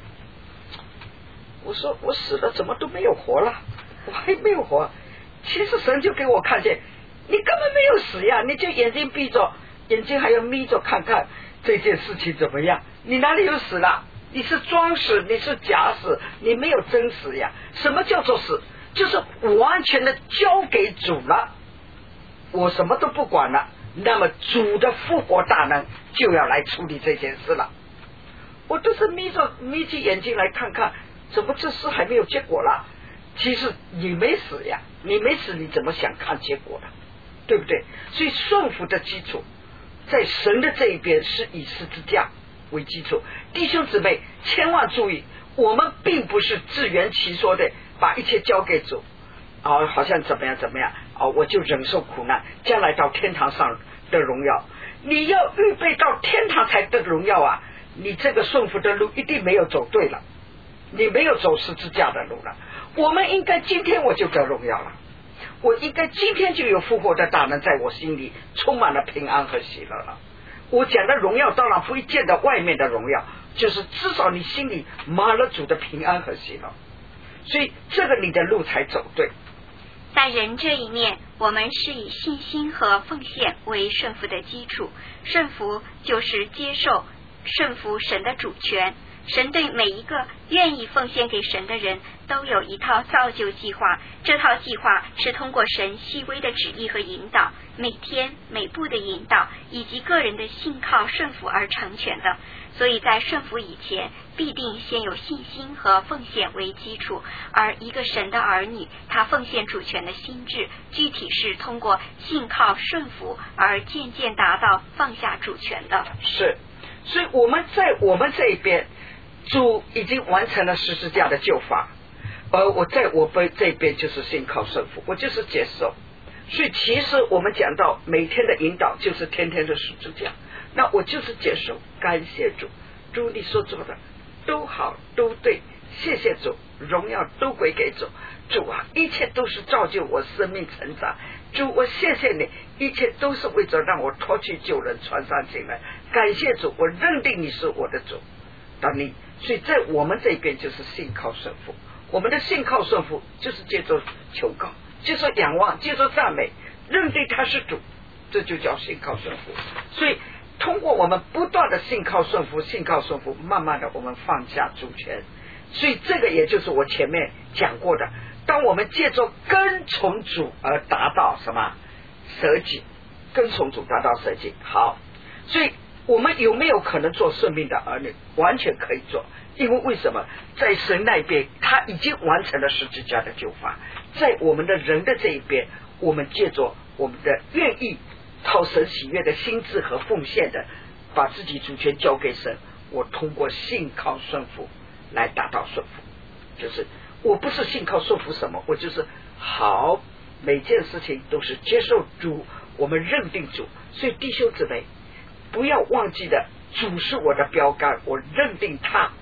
我说我死了怎么都没有活了，我还没有活。其实神就给我看见，你根本没有死呀，你就眼睛闭着，眼睛还要眯着看看这件事情怎么样，你哪里有死了？你是装死，你是假死，你没有真死呀。什么叫做死？就是完全的交给主了，我什么都不管了，那么主的复活大能就要来处理这件事了。我都是眯着眯起眼睛来看看，怎么这事还没有结果了？其实你没死呀，你没死你怎么想看结果了，对不对？所以顺服的基础在神的这一边是以十字架为基础。弟兄姊妹千万注意，我们并不是自圆其说的把一切交给主啊，好像怎么样怎么样啊，我就忍受苦难，将来到天堂上的荣耀。你要预备到天堂才得荣耀啊，你这个顺服的路一定没有走对了，你没有走十字架的路了。我们应该今天我就得荣耀了，我应该今天就有复活的大能在我心里充满了平安和喜乐了。我讲的荣耀当然不会见到外面的荣耀，就是至少你心里满了主的平安和喜乐，所以这个你的路才走对。 在人这一面，我们是以信心和奉献为顺服的基础。顺服就是接受顺服神的主权。神对每一个愿意奉献给神的人都有一套造就计划，这套计划是通过神细微的旨意和引导，每天每步的引导，以及个人的信靠顺服而成全的。所以在顺服以前，必定先有信心和奉献为基础。而一个神的儿女，他奉献主权的心智，具体是通过信靠顺服而渐渐达到放下主权的。 是，所以我们在我们这一边，主已经完成了十字架的救法，而我在我们这边就是信靠顺服，我就是接受。所以其实我们讲到每天的引导就是天天的十字架，那我就是接受，感谢主，主你所做的都好都对，谢谢主，荣耀都归给主。主啊，一切都是造就我生命成长，主我谢谢你，一切都是为着让我脱去旧人穿上新人，感谢主，我认定你是我的主。当你所以在我们这边就是信靠顺服，我们的信靠顺服就是接着求告，接着仰望，接着赞美，认定他是主，这就叫信靠顺服。所以通过我们不断的信靠顺服，信靠顺服，慢慢的我们放下主权。所以这个也就是我前面讲过的，当我们借着跟从主而达到什么舍己，跟从主达到舍己。好，所以我们有没有可能做顺命的儿女？完全可以做，因为为什么？在神那边他已经完成了十字架的救法，在我们的人的这一边，我们借着我们的愿意讨神喜悦的心智和奉献的，把自己主权交给神，我通过信靠顺服来达到顺服。就是我不是信靠顺服什么，我就是好，每件事情都是接受主，我们认定主。所以弟兄姊妹不要忘记的，主是我的标杆，我认定他，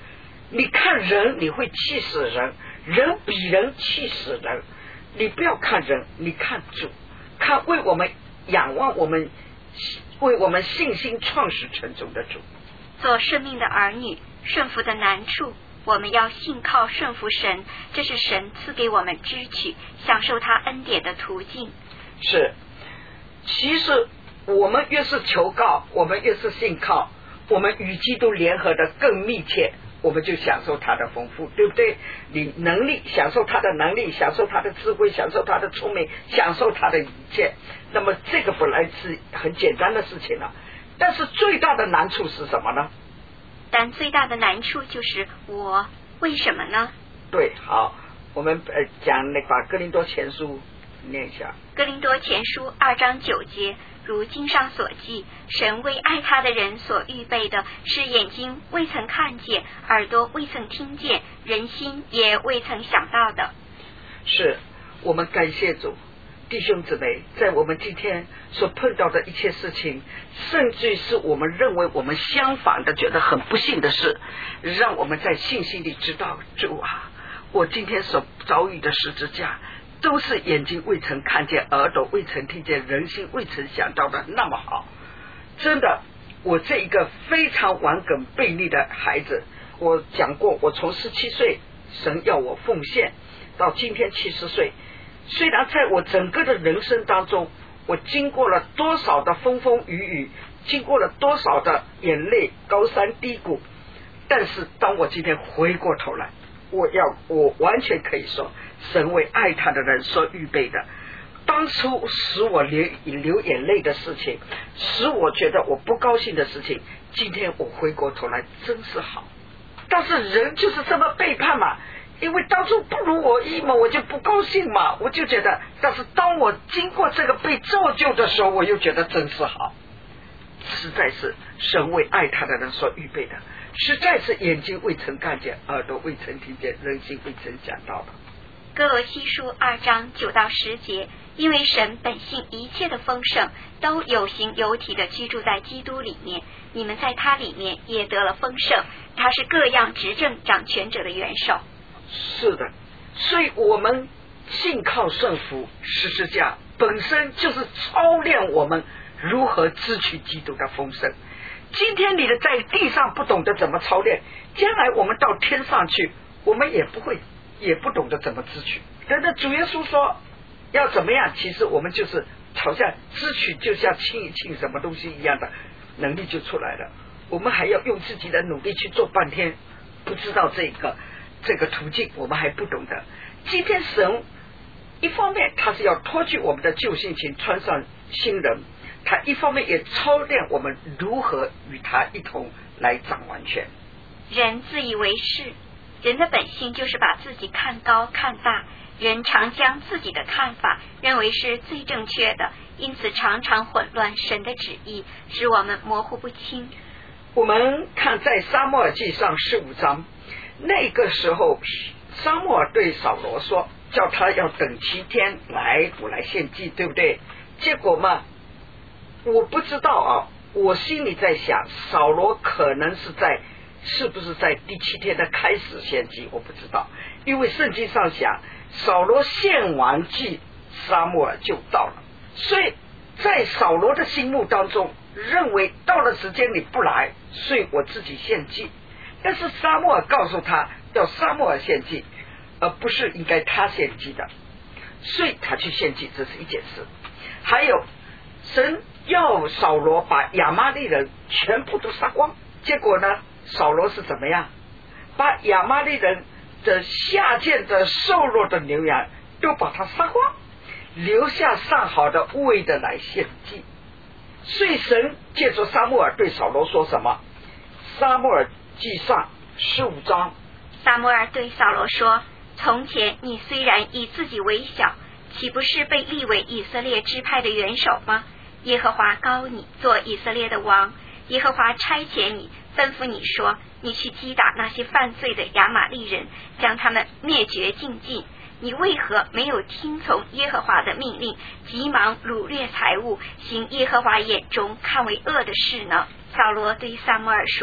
你看人你会气死人，人比人气死人。你不要看人，你看主，看为我们仰望我们为我们信心创始成终的主。 做生命的儿女，顺服的难处，我们要信靠顺服神，这是神赐给我们支取享受他恩典的途径。 是，其实我们越是求告，我们越是信靠，我们与基督联合的更密切，我们就享受他的丰富，对不对？你能力，享受他的能力，享受他的智慧，享受他的聪明，享受他的一切。那么这个本来是很简单的事情了，但是最大的难处是什么呢？ 但最大的难处就是我，为什么呢？ 对，好，我们呃讲那把哥林多前书念一下。 哥林多前书二章九节，如经上所记，神为爱他的人所预备的，是眼睛未曾看见，耳朵未曾听见，人心也未曾想到的。 是，我们感谢主。弟兄姊妹，在我们今天所碰到的一切事情，甚至是我们认为我们相反的觉得很不幸的事，让我们在信心里知道，主啊，我今天所遭遇的十字架都是眼睛未曾看见，耳朵未曾听见，人心未曾想到的那么好。真的，我这一个非常顽梗悖逆的孩子，我讲过，我从十七岁神要我奉献到今天七十岁，虽然在我整个的人生当中，我经过了多少的风风雨雨，经过了多少的眼泪高山低谷，但是当我今天回过头来，我要我完全可以说，神为爱他的人所预备的，当初使我流流眼泪的事情，使我觉得我不高兴的事情，今天我回过头来真是好。但是人就是这么背叛嘛，因为当初不如我意嘛，我就不高兴嘛，我就觉得，但是当我经过这个被造就的时候，我又觉得真是好。实在是神为爱他的人所预备的，实在是眼睛未曾看见，耳朵未曾听见，人心未曾想到的。 哥罗西书二章九到十节，因为神本性一切的丰盛都有形有体的居住在基督里面，你们在他里面也得了丰盛，他是各样执政掌权者的元首。 是的，所以我们信靠顺服十字架本身就是操练我们如何支取基督的丰盛。今天你的在地上不懂得怎么操练，将来我们到天上去，我们也不会也不懂得怎么支取。但是主耶稣说要怎么样，其实我们就是好像支取就像清一清什么东西一样的能力就出来了，我们还要用自己的努力去做半天，不知道这个这个途径我们还不懂得。今天神一方面他是要脱去我们的旧性情，穿上新人，他一方面也操练我们如何与他一同来掌完全。 人自以为是，人的本性就是把自己看高看大，人常将自己的看法认为是最正确的，因此常常混乱神的旨意，使我们模糊不清。 我们看在撒母耳记上十五章，那个时候撒母耳对扫罗说，叫他要等七天来我来献祭，对不对？结果嘛，我不知道啊，我心里在想，扫罗可能是在是不是在第七天的开始献祭，我不知道，因为圣经上讲扫罗献完祭，撒母耳就到了，所以在扫罗的心目当中认为到了时间你不来，所以我自己献祭。但是撒母耳告诉他要撒母耳献祭，而不是应该他献祭的，所以他去献祭，这是一件事。还有神要扫罗把亚玛力人全部都杀光，结果呢扫罗是怎么样？把亚玛力人的下贱的瘦弱的牛羊都把它杀光，留下上好的无味的来献祭。所以神借着撒母耳对扫罗说什么？撒母耳记上十五章， 撒母耳对扫罗说，从前你虽然以自己为小，岂不是被立为以色列支派的元首吗？耶和华膏你做以色列的王，耶和华差遣你，吩咐你说，你去击打那些犯罪的亚玛力人，将他们灭绝尽尽。你为何没有听从耶和华的命令，急忙掳掠财物，行耶和华眼中看为恶的事呢？扫罗对撒母耳说，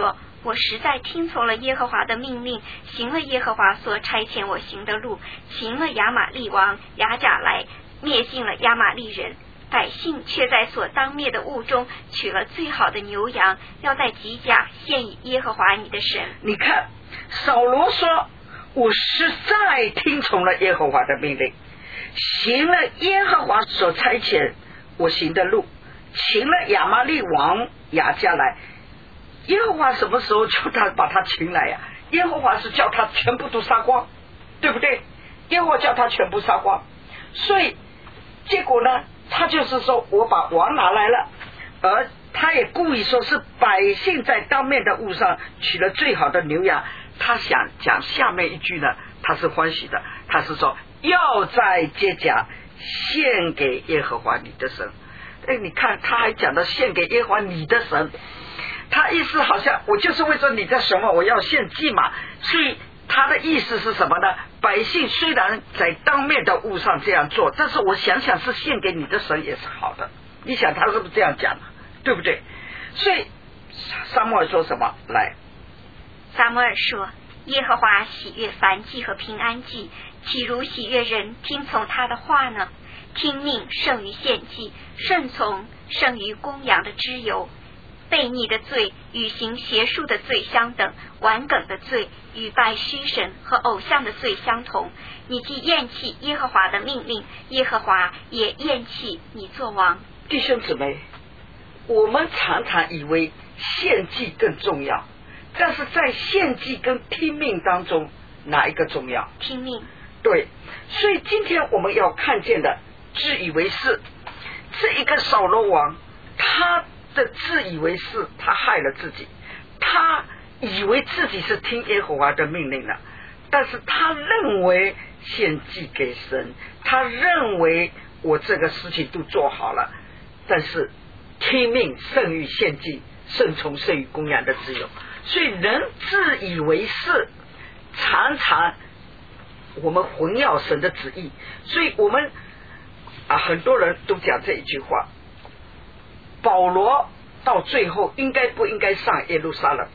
我实在听从了耶和华的命令，行了耶和华所差遣我行的路，行了亚玛利王亚甲来，灭尽了亚玛利人。百姓却在所当灭的物中取了最好的牛羊，要在吉甲献与耶和华你的神。 你看，扫罗说，我实在听从了耶和华的命令，行了耶和华所差遣我行的路，请了亚玛利王亚甲来。耶和华什么时候叫他把他请来呀、啊？耶和华是叫他全部都杀光，对不对？耶和华叫他全部杀光，所以结果呢，他就是说我把王拿来了，而他也故意说是百姓在当面的物上取了最好的牛羊。他想讲下面一句呢，他是欢喜的，他是说要在街甲献给耶和华你的神。哎，你看他还讲到献给耶和华你的神，他意思好像我就是为着你的什么我要献祭嘛，所以他的意思是什么呢？百姓虽然在当面的物上这样做，但是我想想是献给你的神也是好的。你想他是不是这样讲的？对不对？所以撒母耳说什么？来， 撒母耳说，耶和华喜悦燔祭和平安祭，岂如喜悦人听从他的话呢？听命胜于献祭，顺从胜于公羊的脂油。悖逆的罪与行邪术的罪相等，顽梗的罪与拜虚神和偶像的罪相同。你既厌弃耶和华的命令，耶和华也厌弃你做王。 弟兄姊妹，我们常常以为献祭更重要，但是在献祭跟听命当中，哪一个重要？ 听命。 对，所以今天我们要看见的自以为是，这一个扫罗王，他的自以为是，他害了自己。他以为自己是听耶和华的命令了，但是他认为献祭给神，他认为我这个事情都做好了，但是听命胜于献祭，顺从胜于公羊的自由。所以人自以为是，常常我们混淆神的旨意。所以我们啊，很多人都讲这一句话，保罗到最后应该不应该上耶路撒冷？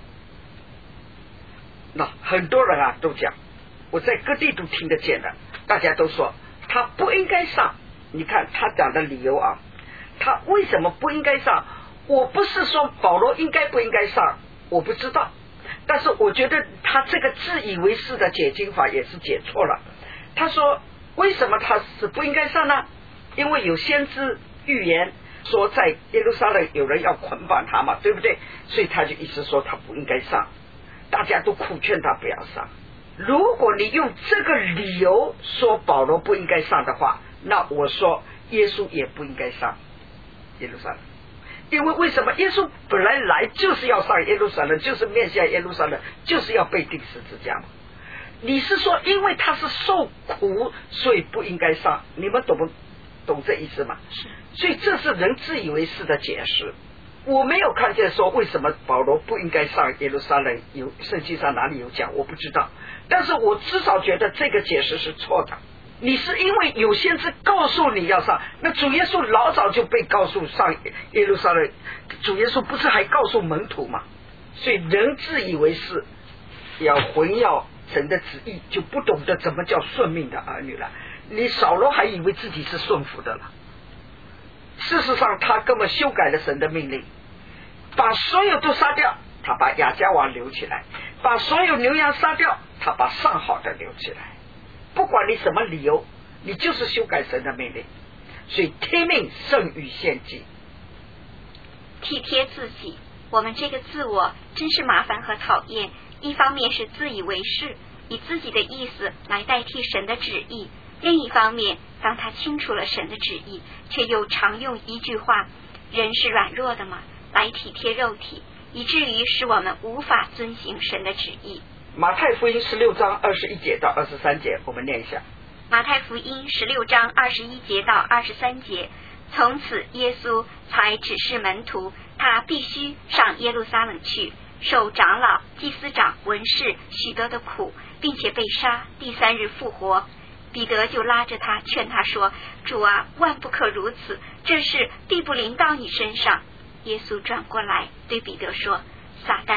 那很多人啊都讲，我在各地都听得见的，大家都说他不应该上。你看他讲的理由啊，他为什么不应该上？我不是说保罗应该不应该上，我不知道，但是我觉得他这个自以为是的解经法也是解错了。他说为什么他是不应该上呢？因为有先知预言说在耶路撒冷有人要捆绑他嘛，对不对？所以他就意思说他不应该上，大家都苦劝他不要上。如果你用这个理由说保罗不应该上的话，那我说耶稣也不应该上耶路撒冷。因为为什么？耶稣本来来就是要上耶路撒冷，就是面向耶路撒冷，就是要被钉十字架嘛。你是说因为他是受苦所以不应该上？你们懂不懂这意思吗？ 是。 所以这是人自以为是的解释。我没有看见说为什么保罗不应该上耶路撒冷，有圣经上哪里有讲我不知道，但是我至少觉得这个解释是错的。你是因为有先知告诉你要上，那主耶稣老早就被告诉上耶路撒冷，主耶稣不是还告诉门徒吗？所以人自以为是，要混淆神的旨意，就不懂得怎么叫顺命的儿女了。你扫罗还以为自己是顺服的了，事实上他根本修改了神的命令，把所有都杀掉，他把亚迦王留起来，把所有牛羊杀掉，他把上好的留起来。不管你什么理由，你就是修改神的命令。所以听命胜于献祭。 体贴自己，我们这个自我真是麻烦和讨厌。一方面是自以为是，以自己的意思来代替神的旨意；另一方面，当他清楚了神的旨意，却又常用一句话：人是软弱的嘛，来体贴肉体，以至于使我们无法遵行神的旨意。 马太福音十六章二十一节到二十三节，我们念一下。 马太福音十六章二十一节到二十三节，从此耶稣才指示门徒，他必须上耶路撒冷去，受长老、祭司长、文士许多的苦，并且被杀，第三日复活。彼得就拉着他劝他说：主啊，万不可如此，这事必不临到你身上。耶稣转过来对彼得说：撒旦，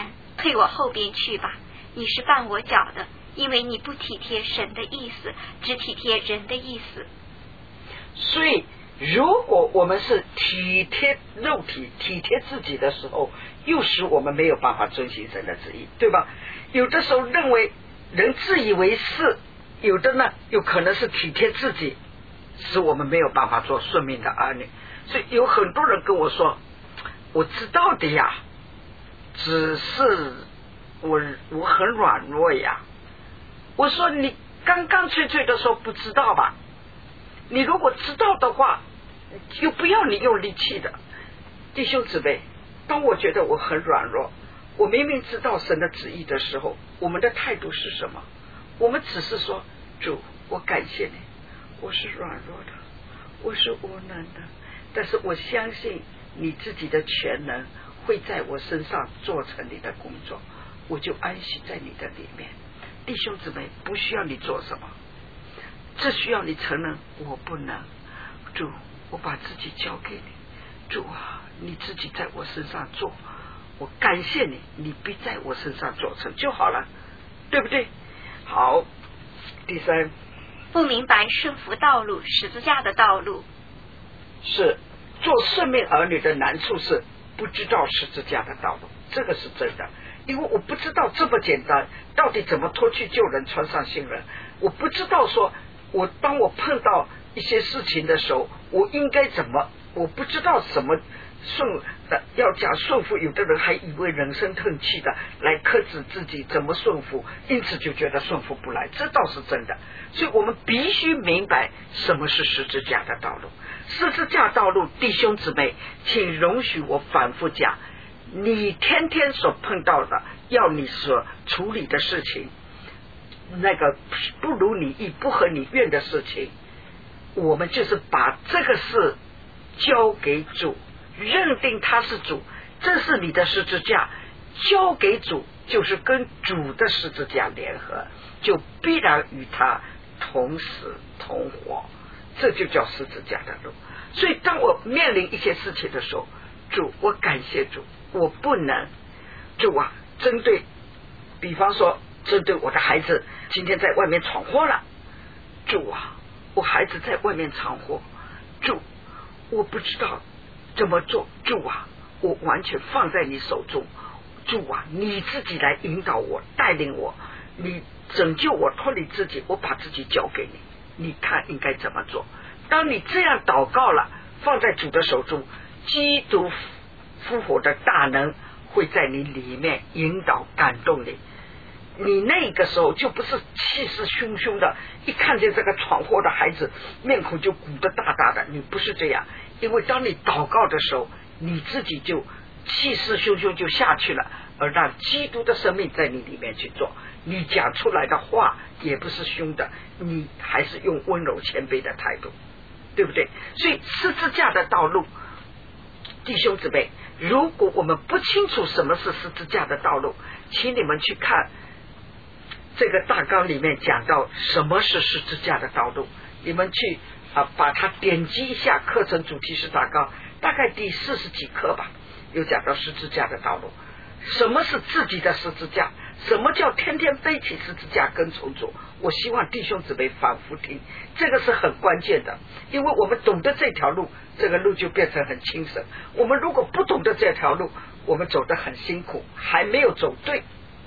退我后边去吧，你是绊我脚的，因为你不体贴神的意思，只体贴人的意思。 所以如果我们是体贴肉体体贴自己的时候，又使我们没有办法遵行神的旨意，对吧？有的时候认为人自以为是，有的呢有可能是体贴自己，使我们没有办法做顺命的儿女。所以有很多人跟我说，我知道的呀，只是我我很软弱呀。我说你刚刚脆脆的说不知道吧，你如果知道的话，就不要你用力气的。弟兄姊妹，当我觉得我很软弱，我明明知道神的旨意的时候，我们的态度是什么？我们只是说，主，我感谢你，我是软弱的，我是无能的，但是我相信你自己的全能会在我身上做成你的工作，我就安息在你的里面。弟兄姊妹，不需要你做什么，只需要你承认我不能。主，我把自己交给你，主啊，你自己在我身上做，我感谢你，你必在我身上做成就好了，对不对？好，第三， 不明白顺服道路，十字架的道路。 是做圣命儿女的难处是不知道十字架的道路，这个是真的。因为我不知道这么简单，到底怎么脱去旧人穿上新人，我不知道说我当我碰到一些事情的时候我应该怎么，我不知道什么顺呃要讲顺服，有的人还以为人声叹气的来克制自己怎么顺服，因此就觉得顺服不来，这倒是真的。所以我们必须明白什么是十字架的道路。十字架道路，弟兄姊妹，请容许我反复讲，你天天所碰到的要你所处理的事情，那个不如你意不合你愿的事情，我们就是把这个事交给主，认定他是主，这是你的十字架，交给主就是跟主的十字架联合，就必然与他同死同活，这就叫十字架的路。所以当我面临一些事情的时候，主，我感谢主，我不能，主啊，针对比方说针对我的孩子今天在外面闯祸了，主啊，我孩子在外面闯祸，主，我不知道怎么做，主啊，我完全放在你手中，主啊，你自己来引导我，带领我，你拯救我，脱离自己，我把自己交给你，你看应该怎么做。当你这样祷告了，放在主的手中，基督复活的大能会在你里面引导感动你，你那个时候就不是气势汹汹的，一看见这个闯祸的孩子面孔就鼓得大大的，你不是这样。因为当你祷告的时候，你自己就气势汹汹就下去了，而让基督的生命在你里面去做，你讲出来的话也不是凶的，你还是用温柔谦卑的态度，对不对？所以十字架的道路，弟兄姊妹，如果我们不清楚什么是十字架的道路，请你们去看这个大纲里面讲到什么是十字架的道路，你们去啊把它点击一下，课程主题是大纲，大概第四十几课吧，有讲到十字架的道路。什么是自己的十字架？什么叫天天背起十字架跟从主？我希望弟兄姊妹反复听，这个是很关键的，因为我们懂得这条路，这个路就变成很轻省。我们如果不懂得这条路，我们走得很辛苦，还没有走对。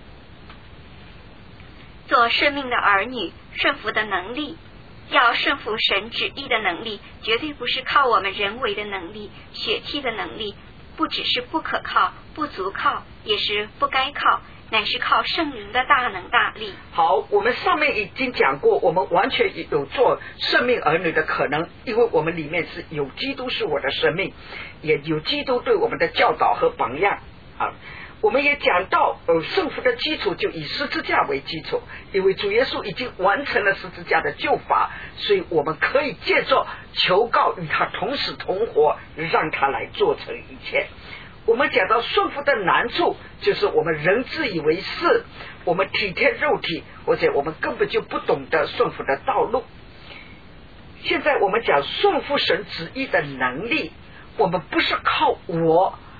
做生命的儿女，顺服的能力，要顺服神旨意的能力，绝对不是靠我们人为的能力、血气的能力，不只是不可靠、不足靠，也是不该靠，乃是靠圣灵的大能大力。 好，我们上面已经讲过，我们完全有做生命儿女的可能，因为我们里面是有基督是我的生命，也有基督对我们的教导和榜样啊。我们也讲到呃，顺服的基础就以十字架为基础，因为主耶稣已经完成了十字架的救法，所以我们可以借着求告与他同死同活，让他来做成一切。我们讲到顺服的难处，就是我们人自以为是，我们体贴肉体，或者我们根本就不懂得顺服的道路。现在我们讲顺服神旨意的能力，我们不是靠我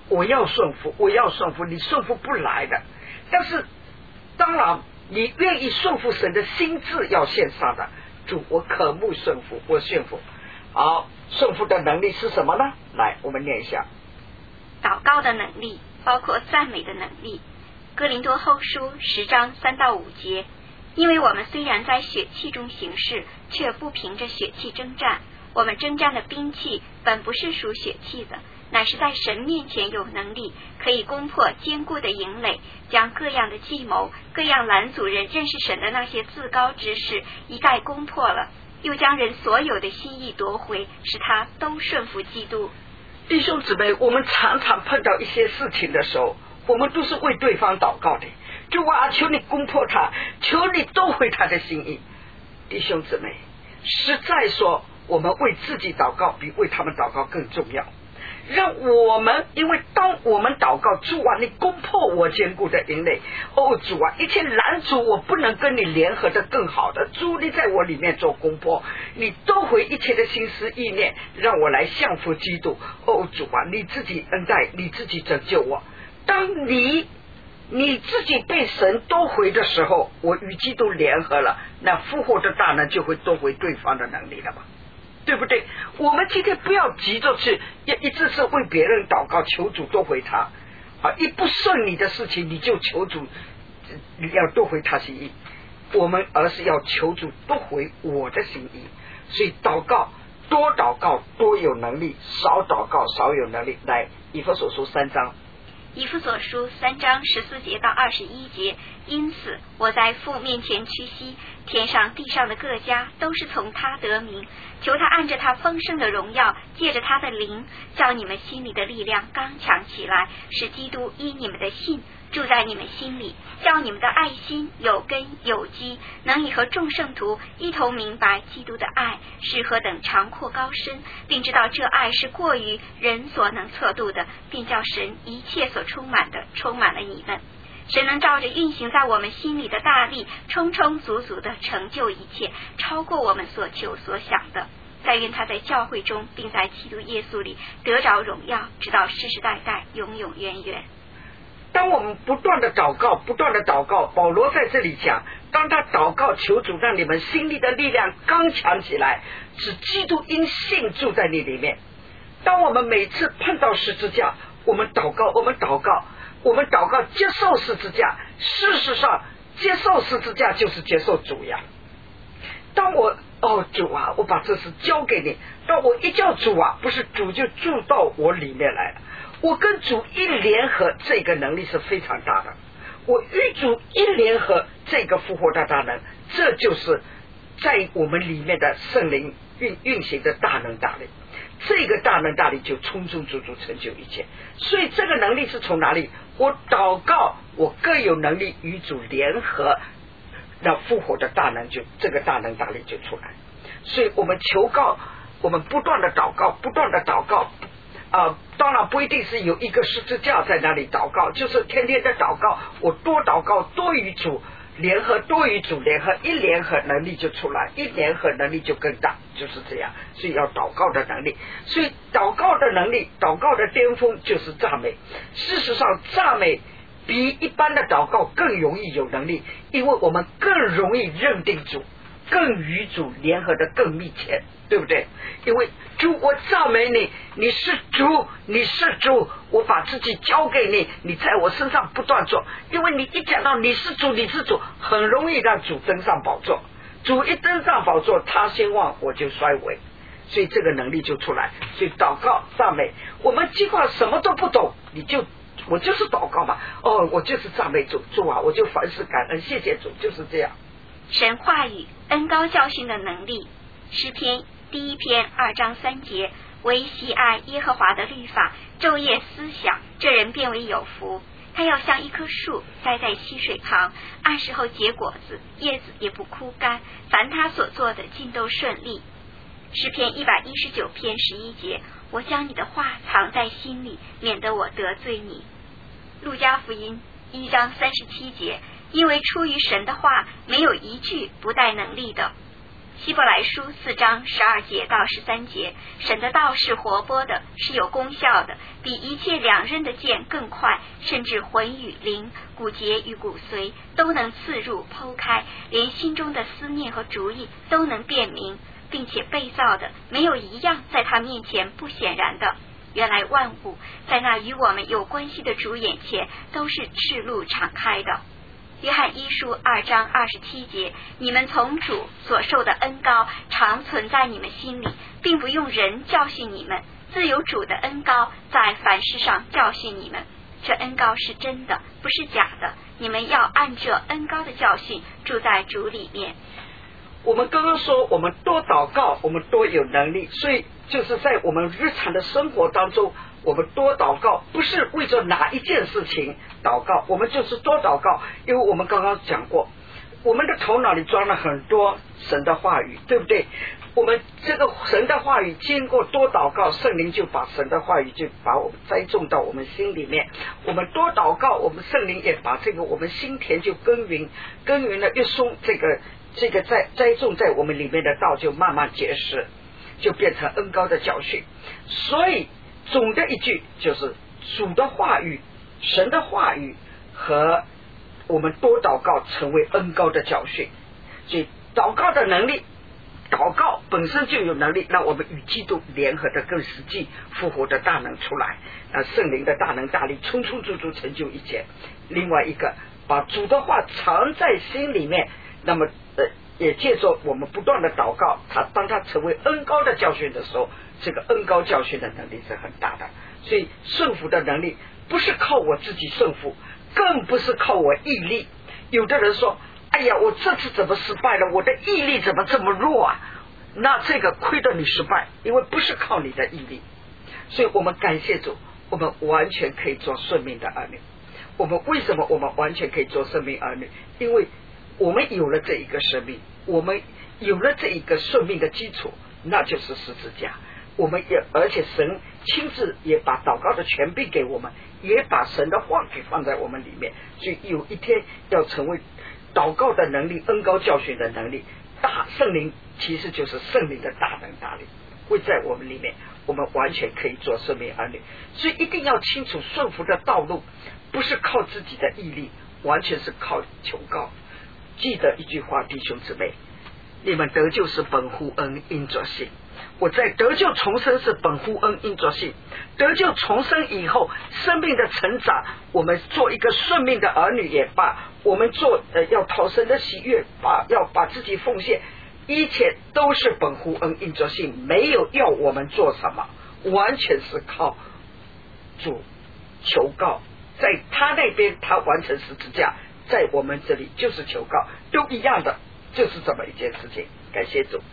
我要顺服，我要顺服，你顺服不来的。但是当然你愿意顺服神的心智要献上的，主我渴慕顺服，我顺服。好，顺服的能力是什么呢？来，我们念一下。 祷告的能力包括赞美的能力。哥林多后书十章三到五节，因为我们虽然在血气中行事，却不凭着血气征战。我们征战的兵器本不是属血气的，乃是在神面前有能力，可以攻破坚固的营垒，将各样的计谋、各样拦阻人认识神的那些自高之事一概攻破了，又将人所有的心意夺回，使他都顺服基督。 弟兄姊妹，我们常常碰到一些事情的时候，我们都是为对方祷告的，主啊，求你攻破他，求你夺回他的心意。弟兄姊妹，实在说我们为自己祷告比为他们祷告更重要。让我们，因为当我们祷告，主啊，你攻破我坚固的营垒，哦主啊，一切拦阻我不能跟你联合的更好的，主你在我里面做攻破，你夺回一切的心思意念，让我来降服基督。哦主啊，你自己恩待，你自己拯救我。当你你自己被神夺回的时候，我与基督联合了，那复活的大能就会夺回对方的能力了吧，对不对？我们今天不要急着去一一直是为别人祷告，求主夺回他啊！一不顺你的事情，你就求主要夺回他心意。我们而是要求主夺回我的心意。所以祷告，多祷告多有能力，少祷告少有能力。来，以弗所书三章。 以弗所书三章十四节到二十一节，因此我在父面前屈膝，天上地上的各家都是从他得名，求他按着他丰盛的荣耀，借着他的灵，叫你们心里的力量刚强起来，使基督因你们的信住在你们心里，叫你们的爱心有根有基，能以和众圣徒一同明白基督的爱是何等长阔高深，并知道这爱是过于人所能测度的，并叫神一切所充满的充满了你们。神能照着运行在我们心里的大力，充充足足的成就一切，超过我们所求所想的。但愿他在教会中，并在基督耶稣里得着荣耀，直到世世代代永永远远。 当我们不断的祷告，不断的祷告，保罗在这里讲，当他祷告求主让你们心里的力量刚强起来，使基督因信住在你里面。当我们每次碰到十字架，我们祷告，我们祷告，我们祷告接受十字架，事实上接受十字架就是接受主呀。当我哦主啊，我把这事交给你，当我一叫主啊，不是主就住到我里面来了，我跟主一联合，这个能力是非常大的。我与主一联合，这个复活的大能，这就是在我们里面的圣灵运运行的大能大力。这个大能大力就充充足足成就一切。所以这个能力是从哪里？我祷告，我更有能力与主联合，那复活的大能就这个大能大力就出来。所以我们求告，我们不断的祷告，不断的祷告。啊，当然不一定是有一个十字架在那里祷告，就是天天的祷告，我多祷告，多与主联合，多与主联合，一联合能力就出来，一联合能力就更大，就是这样。所以要祷告的能力，所以祷告的能力，祷告的巅峰就是赞美。事实上，赞美比一般的祷告更容易有能力，因为我们更容易认定主，更与主联合的更密切，对不对？因为主，我赞美你，你是主，你是主，我把自己交给你，你在我身上不断做。因为你一讲到你是主，你是主，很容易让主登上宝座。主一登上宝座，他先望我就衰微，所以这个能力就出来。所以祷告赞美，我们尽管什么都不懂，你就我就是祷告嘛，哦，我就是赞美主，主啊，我就凡事感恩，谢谢主，就是这样。 神话语恩高教训的能力。诗篇第一篇二章三节，唯喜爱耶和华的律法，昼夜思想，这人便为有福。他要像一棵树栽在溪水旁，按时候结果子，叶子也不枯干，凡他所做的尽都顺利。诗篇一百一十九篇十一节，我将你的话藏在心里，免得我得罪你。路加福音一章三十七节，因为出于神的话，没有一句不带能力的。 希伯来书四章十二节到十三节，神的道是活泼的，是有功效的，比一切两刃的剑更快，甚至魂与灵、骨节与骨髓都能刺入剖开，连心中的思念和主意都能辨明，并且被造的没有一样在他面前不显然的。原来万物在那与我们有关系的主眼前都是赤露敞开的。约翰一书二章二十七节，你们从主所受的恩膏常存在你们心里，并不用人教训你们，自有主的恩膏在凡事上教训你们。这恩膏是真的，不是假的，你们要按这恩膏的教训住在主里面。 我们刚刚说我们多祷告，我们多有能力，所以就是在我们日常的生活当中，我们多祷告不是为着哪一件事情祷告，我们就是多祷告，因为我们刚刚讲过，我们的头脑里装了很多神的话语，对不对？我们这个神的话语经过多祷告，圣灵就把神的话语就把我们栽种到我们心里面。我们多祷告，我们圣灵也把这个我们心田就耕耘，耕耘了越松，这个这个栽栽种在我们里面的道就慢慢结实，就变成恩膏的教训。所以总的一句就是主的话语、神的话语和我们多祷告成为恩膏的教训。所以祷告的能力，祷告本身就有能力让我们与基督联合的更实际，复活的大能出来，呃，圣灵的大能大力充充足足成就一切。另外一个，把主的话藏在心里面，那么呃，也借着我们不断的祷告，他当他成为恩膏的教训的时候，这个恩膏教训的能力是很大的。所以顺服的能力不是靠我自己顺服，更不是靠我毅力。有的人说，哎呀，我这次怎么失败了？我的毅力怎么这么弱啊？那这个亏得你失败，因为不是靠你的毅力。所以我们感谢主，我们完全可以做顺命的儿女。我们为什么我们完全可以做顺命儿女？因为我们有了这一个生命，我们有了这一个顺命的基础，那就是十字架。我们也而且神亲自也把祷告的权柄给我们，也把神的话给放在我们里面。所以有一天要成为祷告的能力、恩膏教训的能力，大圣灵其实就是圣灵的大能大力会在我们里面，我们完全可以做圣命儿女。所以一定要清楚顺服的道路不是靠自己的毅力，完全是靠求告。记得一句话，弟兄姊妹，你们得救是本乎恩，因着信。我在得救重生是本乎恩，因着信。得救重生以后，生命的成长，我们做一个顺命的儿女也罢，我们做呃要讨神的喜悦，把要把自己奉献，一切都是本乎恩，因着信，没有要我们做什么，完全是靠主求告，在他那边他完成十字架，在我们这里就是求告，都一样的，就是这么一件事情。感谢主，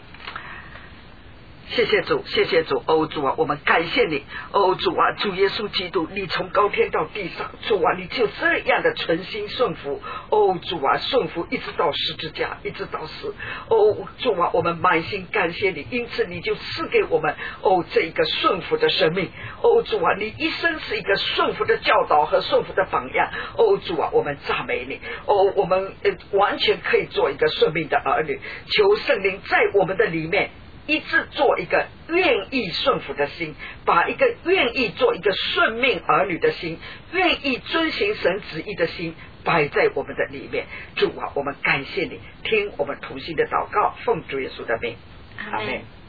谢谢主，谢谢主，哦主啊，我们感谢你，哦主啊，主耶稣基督，你从高天到地上，主啊，你就这样的存心顺服，哦主啊，顺服一直到十字架，一直到死，哦主啊，我们满心感谢你，因此你就赐给我们哦这一个顺服的生命，哦主啊，你一生是一个顺服的教导和顺服的榜样，哦主啊，我们赞美你，哦我们、呃、完全可以做一个顺命的儿女，求圣灵在我们的里面一直做一个愿意顺服的心，把一个愿意做一个顺命儿女的心，愿意遵行神旨意的心摆在我们的里面。主啊，我们感谢你，听我们同心的祷告，奉主耶稣的名，阿们。